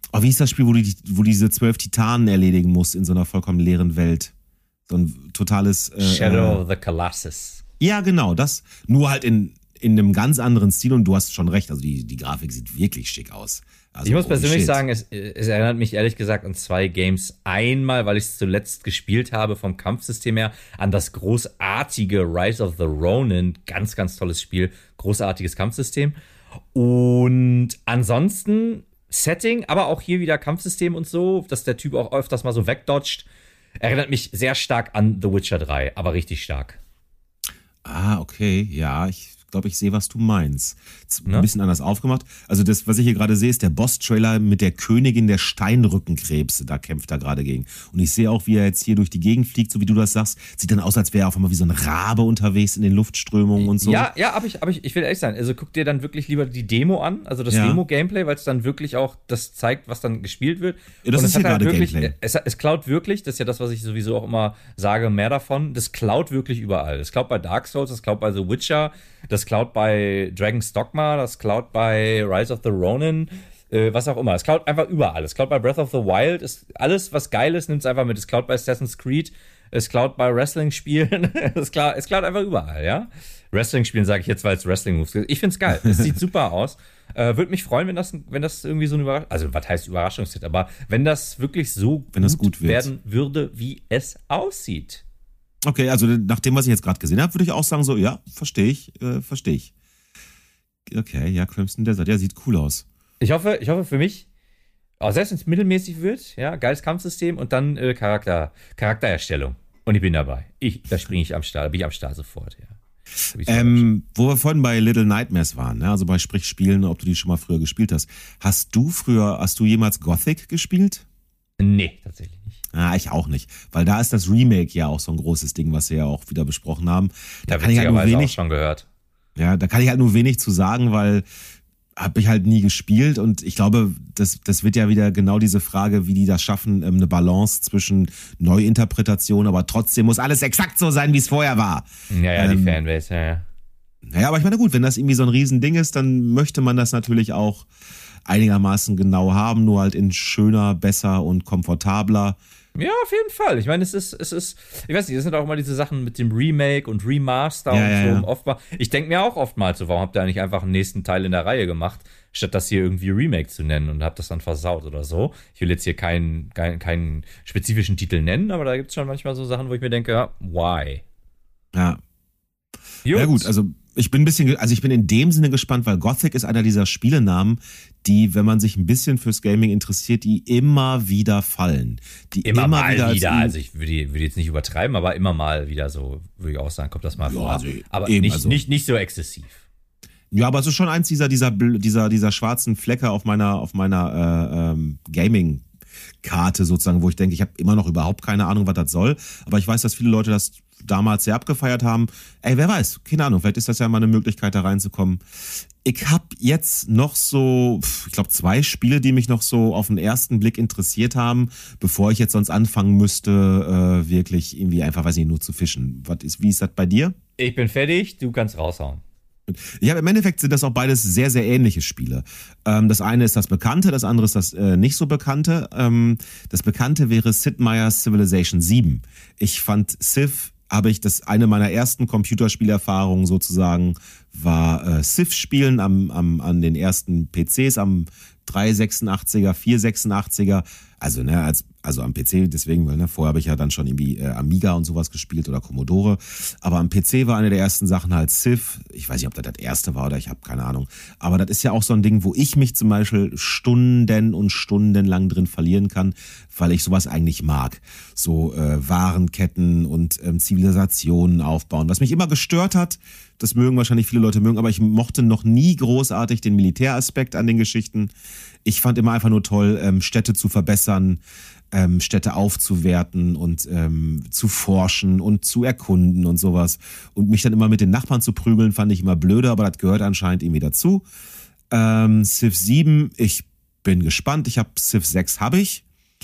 Oh, wie ist das Spiel, wo du diese 12 Titanen erledigen musst in so einer vollkommen leeren Welt? So ein totales... Shadow of the Colossus. Ja, genau, das. Nur halt in einem ganz anderen Stil und du hast schon recht, also die Grafik sieht wirklich schick aus. Also, ich muss persönlich sagen, es erinnert mich ehrlich gesagt an 2 Games. Einmal, weil ich es zuletzt gespielt habe vom Kampfsystem her, an das großartige Rise of the Ronin. Ganz, ganz tolles Spiel. Großartiges Kampfsystem. Und ansonsten Setting, aber auch hier wieder Kampfsystem und so, dass der Typ auch öfters mal so wegdodgt. Erinnert mich sehr stark an The Witcher 3, aber richtig stark. Ah, okay, ja, ich glaube, ich sehe, was du meinst. Ein Ne? bisschen anders aufgemacht. Also das, was ich hier gerade sehe, ist der Boss-Trailer mit der Königin der Steinrückenkrebse. Da kämpft er gerade gegen. Und ich sehe auch, wie er jetzt hier durch die Gegend fliegt, so wie du das sagst. Sieht dann aus, als wäre er auf einmal wie so ein Rabe unterwegs in den Luftströmungen und so. Ja, aber ich will ehrlich sein. Also guck dir dann wirklich lieber die Demo an, also das Ja. Demo-Gameplay, weil es dann wirklich auch das zeigt, was dann gespielt wird. Ja, das Und ist es hat hier halt gerade wirklich, Gameplay. es klaut wirklich, das ist ja das, was ich sowieso auch immer sage, mehr davon. Das klaut wirklich überall. Das klaut bei Dark Souls, das klaut bei The Witcher, das klaut bei Dragon's Dogma, das klaut bei Rise of the Ronin, was auch immer. Es klaut einfach überall. Es klaut bei Breath of the Wild. Alles, was geil ist, nimmt es einfach mit. Es klaut bei Assassin's Creed. Es klaut bei Wrestling-Spielen. es klaut einfach überall, ja. Wrestling-Spielen sage ich jetzt, weil es Wrestling-Moves ist. Ich finde es geil. Es sieht super aus. Würde mich freuen, wenn das irgendwie so ein also was heißt Überraschungshit, aber wenn das wirklich so gut wird. werden würde, wie es aussieht. Okay, also nach dem, was ich jetzt gerade gesehen habe, würde ich auch sagen, so, ja, verstehe ich. Okay, ja, Crimson Desert, ja, sieht cool aus. Ich hoffe für mich, selbst wenn es mittelmäßig wird, ja, geiles Kampfsystem und dann Charaktererstellung. Und ich bin dabei. Da bin ich am Start sofort, ja. Wo wir vorhin bei Little Nightmares waren, ne? Also bei Spielen, ob du die schon mal früher gespielt hast. Hast du jemals Gothic gespielt? Nee, tatsächlich nicht. Ah, ich auch nicht. Weil da ist das Remake ja auch so ein großes Ding, was wir ja auch wieder besprochen haben. Da kann ich halt nur wenig, auch schon gehört. ja, da kann ich halt nur wenig zu sagen, weil habe ich halt nie gespielt und ich glaube, das wird ja wieder genau diese Frage, wie die das schaffen, eine Balance zwischen Neuinterpretation, aber trotzdem muss alles exakt so sein, wie es vorher war. Ja, die Fanbase, ja. Naja, aber ich meine, gut, wenn das irgendwie so ein Riesending ist, dann möchte man das natürlich auch einigermaßen genau haben, nur halt in schöner, besser und komfortabler. Ja, auf jeden Fall. Ich meine, es ist, ich weiß nicht, das sind auch immer diese Sachen mit dem Remake und Remaster und so. Oftmals, ich denke mir auch oftmals so, warum habt ihr eigentlich einfach einen nächsten Teil in der Reihe gemacht, statt das hier irgendwie Remake zu nennen und habt das dann versaut oder so. Ich will jetzt hier keinen spezifischen Titel nennen, aber da gibt es schon manchmal so Sachen, wo ich mir denke, ja, why? Ja. Ja gut, also ich bin in dem Sinne gespannt, weil Gothic ist einer dieser Spielenamen, die, wenn man sich ein bisschen fürs Gaming interessiert, die immer wieder fallen. Die immer mal wieder. Also ich würde jetzt nicht übertreiben, aber immer mal wieder so, würde ich auch sagen, kommt das mal vor. Also aber eben, nicht so exzessiv. Ja, aber es ist schon eins dieser schwarzen Flecke auf meiner Gaming-Karte sozusagen, wo ich denke, ich habe immer noch überhaupt keine Ahnung, was das soll. Aber ich weiß, dass viele Leute das damals sehr abgefeiert haben. Ey, wer weiß, keine Ahnung, vielleicht ist das ja mal eine Möglichkeit, da reinzukommen. Ich habe jetzt noch so, ich glaube, 2 Spiele, die mich noch so auf den ersten Blick interessiert haben, bevor ich jetzt sonst anfangen müsste, wirklich irgendwie einfach, weiß ich nicht, nur zu fischen. Wie ist das bei dir? Ich bin fertig, du kannst raushauen. Ja, im Endeffekt sind das auch beides sehr, sehr ähnliche Spiele. Das eine ist das Bekannte, das andere ist das nicht so Bekannte. Das Bekannte wäre Sid Meier's Civilization 7. Ich fand Civ, eine meiner ersten Computerspielerfahrungen sozusagen, war Civ-Spielen an den ersten PCs, am 386er, 486er, also am PC, deswegen, weil vorher habe ich ja dann schon irgendwie Amiga und sowas gespielt oder Commodore, aber am PC war eine der ersten Sachen halt Civ. Ich weiß nicht, ob das erste war oder ich habe keine Ahnung, aber das ist ja auch so ein Ding, wo ich mich zum Beispiel Stunden und Stunden lang drin verlieren kann, weil ich sowas eigentlich mag. So Warenketten und Zivilisationen aufbauen. Was mich immer gestört hat, das mögen wahrscheinlich viele Leute mögen, aber ich mochte noch nie großartig den Militäraspekt an den Geschichten. Ich fand immer einfach nur toll, Städte zu verbessern, Städte aufzuwerten und zu forschen und zu erkunden und sowas. Und mich dann immer mit den Nachbarn zu prügeln, fand ich immer blöde, aber das gehört anscheinend irgendwie dazu. Civ 7, ich bin gespannt. Civ 6 habe ich.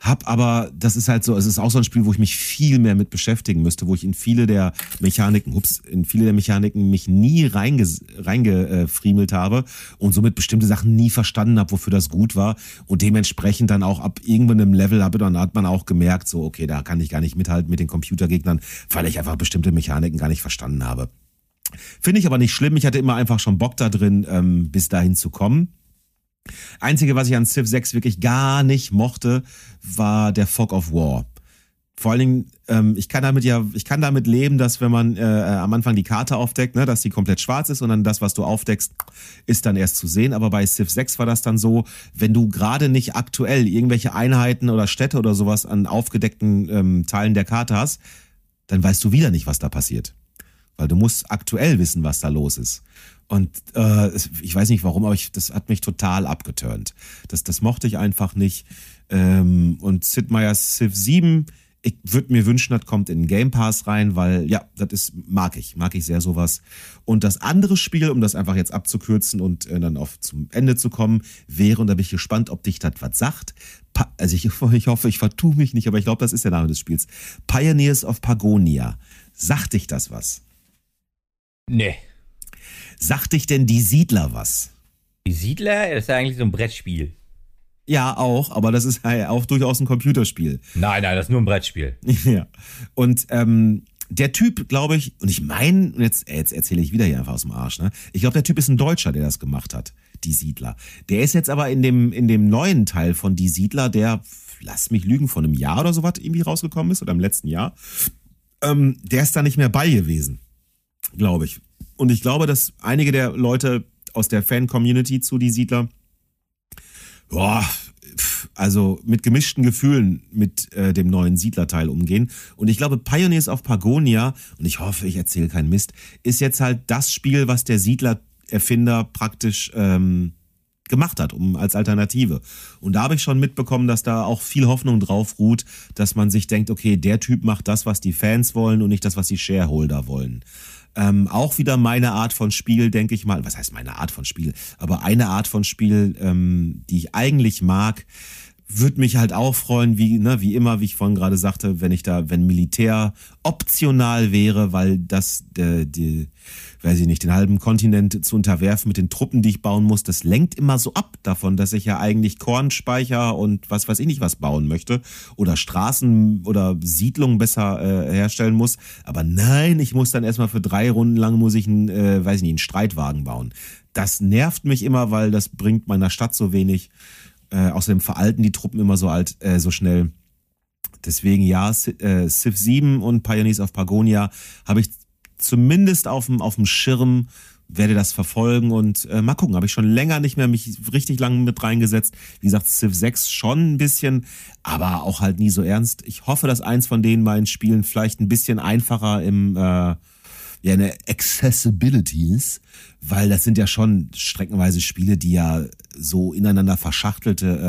Aber das ist halt so, es ist auch so ein Spiel, wo ich mich viel mehr mit beschäftigen müsste, wo ich in viele der Mechaniken mich nie reingefriemelt habe und somit bestimmte Sachen nie verstanden habe, wofür das gut war und dementsprechend dann auch ab irgendeinem Level dann hat man auch gemerkt, so okay, da kann ich gar nicht mithalten mit den Computergegnern, weil ich einfach bestimmte Mechaniken gar nicht verstanden habe. Finde ich aber nicht schlimm, ich hatte immer einfach schon Bock da drin, bis dahin zu kommen. Einzige, was ich an Civ 6 wirklich gar nicht mochte, war der Fog of War. Vor allen Dingen, ich kann damit leben, dass wenn man am Anfang die Karte aufdeckt, ne, dass die komplett schwarz ist und dann das, was du aufdeckst, ist dann erst zu sehen. Aber bei Civ 6 war das dann so, wenn du gerade nicht aktuell irgendwelche Einheiten oder Städte oder sowas an aufgedeckten Teilen der Karte hast, dann weißt du wieder nicht, was da passiert. Weil du musst aktuell wissen, was da los ist. Und ich weiß nicht warum, aber das hat mich total abgeturnt. Das mochte ich einfach nicht. Und Sid Meier's Civ 7, ich würde mir wünschen, das kommt in den Game Pass rein, weil ja, mag ich sehr sowas. Und das andere Spiel, um das einfach jetzt abzukürzen und dann zum Ende zu kommen, wäre, und da bin ich gespannt, ob dich das was sagt. Also ich hoffe, ich vertue mich nicht, aber ich glaube, das ist der Name des Spiels. Pioneers of Pagonia. Sagt dich das was? Nee. Sagt dich denn die Siedler was? Die Siedler, das ist ja eigentlich so ein Brettspiel. Ja, auch, aber das ist ja auch durchaus ein Computerspiel. Nein, das ist nur ein Brettspiel. Ja. Und der Typ, glaube ich, und ich meine, jetzt erzähle ich wieder hier einfach aus dem Arsch, ne? Ich glaube, der Typ ist ein Deutscher, der das gemacht hat, die Siedler. Der ist jetzt aber in dem neuen Teil von die Siedler, der, lass mich lügen, von einem Jahr oder so was irgendwie rausgekommen ist, oder im letzten Jahr, der ist da nicht mehr bei gewesen, glaube ich. Und ich glaube, dass einige der Leute aus der Fan-Community zu die Siedler, also mit gemischten Gefühlen mit dem neuen Siedlerteil umgehen. Und ich glaube, Pioneers of Pagonia, und ich hoffe, ich erzähle keinen Mist, ist jetzt halt das Spiel, was der Siedler-Erfinder praktisch gemacht hat, als Alternative. Und da habe ich schon mitbekommen, dass da auch viel Hoffnung drauf ruht, dass man sich denkt, okay, der Typ macht das, was die Fans wollen und nicht das, was die Shareholder wollen. Auch wieder meine Art von Spiel, denke ich mal. Was heißt meine Art von Spiel? Aber eine Art von Spiel, die ich eigentlich mag, würde mich halt auch freuen, wie immer, wie ich vorhin gerade sagte, wenn Militär optional wäre, weil das, weiß ich nicht, den halben Kontinent zu unterwerfen mit den Truppen, die ich bauen muss, das lenkt immer so ab davon, dass ich ja eigentlich Kornspeicher und was weiß ich nicht was bauen möchte oder Straßen oder Siedlungen besser herstellen muss. Aber nein, ich muss dann erstmal für 3 Runden lang einen Streitwagen bauen. Das nervt mich immer, weil das bringt meiner Stadt so wenig. Außerdem veralten die Truppen immer so schnell. Deswegen ja, Civ 7 und Pioneers of Pagonia habe ich zumindest auf dem Schirm, werde das verfolgen und mal gucken. Habe ich schon länger nicht mehr mich richtig lang mit reingesetzt. Wie gesagt, Civ 6 schon ein bisschen, aber auch halt nie so ernst. Ich hoffe, dass eins von den beiden Spielen vielleicht ein bisschen einfacher eine Accessibility ist, weil das sind ja schon streckenweise Spiele, die ja so ineinander verschachtelte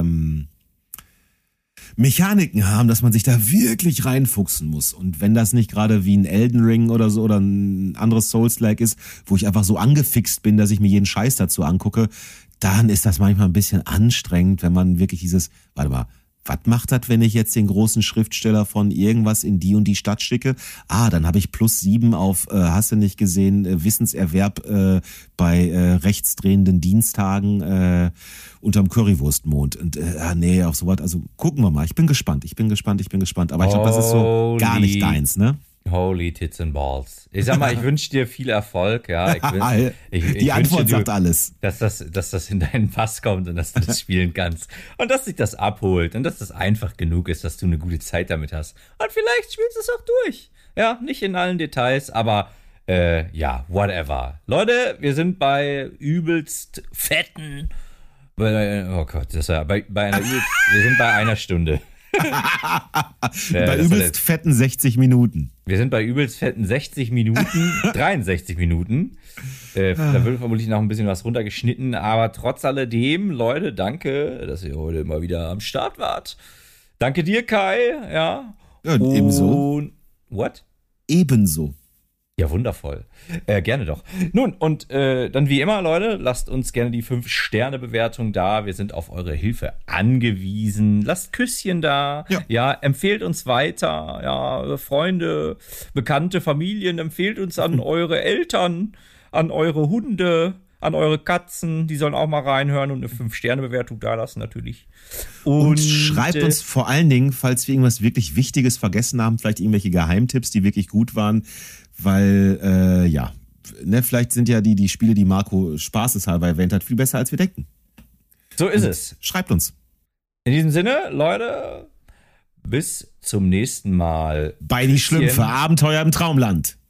Mechaniken haben, dass man sich da wirklich reinfuchsen muss. Und wenn das nicht gerade wie ein Elden Ring oder so oder ein anderes Souls-like ist, wo ich einfach so angefixt bin, dass ich mir jeden Scheiß dazu angucke, dann ist das manchmal ein bisschen anstrengend, wenn man wirklich was macht das, wenn ich jetzt den großen Schriftsteller von irgendwas in die und die Stadt schicke? Dann habe ich +7 auf, hast du nicht gesehen, Wissenserwerb bei rechtsdrehenden Dienstagen unterm Currywurstmond. Und auf sowas, also gucken wir mal. Ich bin gespannt. Aber ich glaube, das ist so gar nicht deins, ne? Holy Tits and Balls. Ich sag mal, ich wünsche dir viel Erfolg, ja. Die Antwort sagt alles. Dass das in deinen Pass kommt und dass du das spielen kannst. Und dass sich das abholt und dass das einfach genug ist, dass du eine gute Zeit damit hast. Und vielleicht spielst du es auch durch. Ja, nicht in allen Details, aber whatever. Leute, wir sind bei übelst fetten, wir sind bei einer Stunde. Bei übelst fetten 60 Minuten. Wir sind bei übelst fetten 60 Minuten, 63 Minuten. Da wird vermutlich noch ein bisschen was runtergeschnitten, aber trotz alledem, Leute, danke, dass ihr heute immer wieder am Start wart. Danke dir, Kai, ja. Ja, ebenso. What? Ebenso. Ja, wundervoll. Gerne doch. Nun, und dann wie immer, Leute, lasst uns gerne die 5-Sterne-Bewertung da. Wir sind auf eure Hilfe angewiesen. Lasst Küsschen da. Ja, empfehlt uns weiter. Ja, Freunde, Bekannte, Familien, empfehlt uns an eure Eltern, an eure Hunde, an eure Katzen. Die sollen auch mal reinhören und eine 5-Sterne-Bewertung da lassen, natürlich. Und schreibt uns vor allen Dingen, falls wir irgendwas wirklich Wichtiges vergessen haben, vielleicht irgendwelche Geheimtipps, die wirklich gut waren. Weil, vielleicht sind ja die Spiele, die Marco spaßeshalber erwähnt hat, viel besser, als wir denken. So ist es. Schreibt uns. In diesem Sinne, Leute, bis zum nächsten Mal. Bei die Schlümpfe, Abenteuer im Traumland.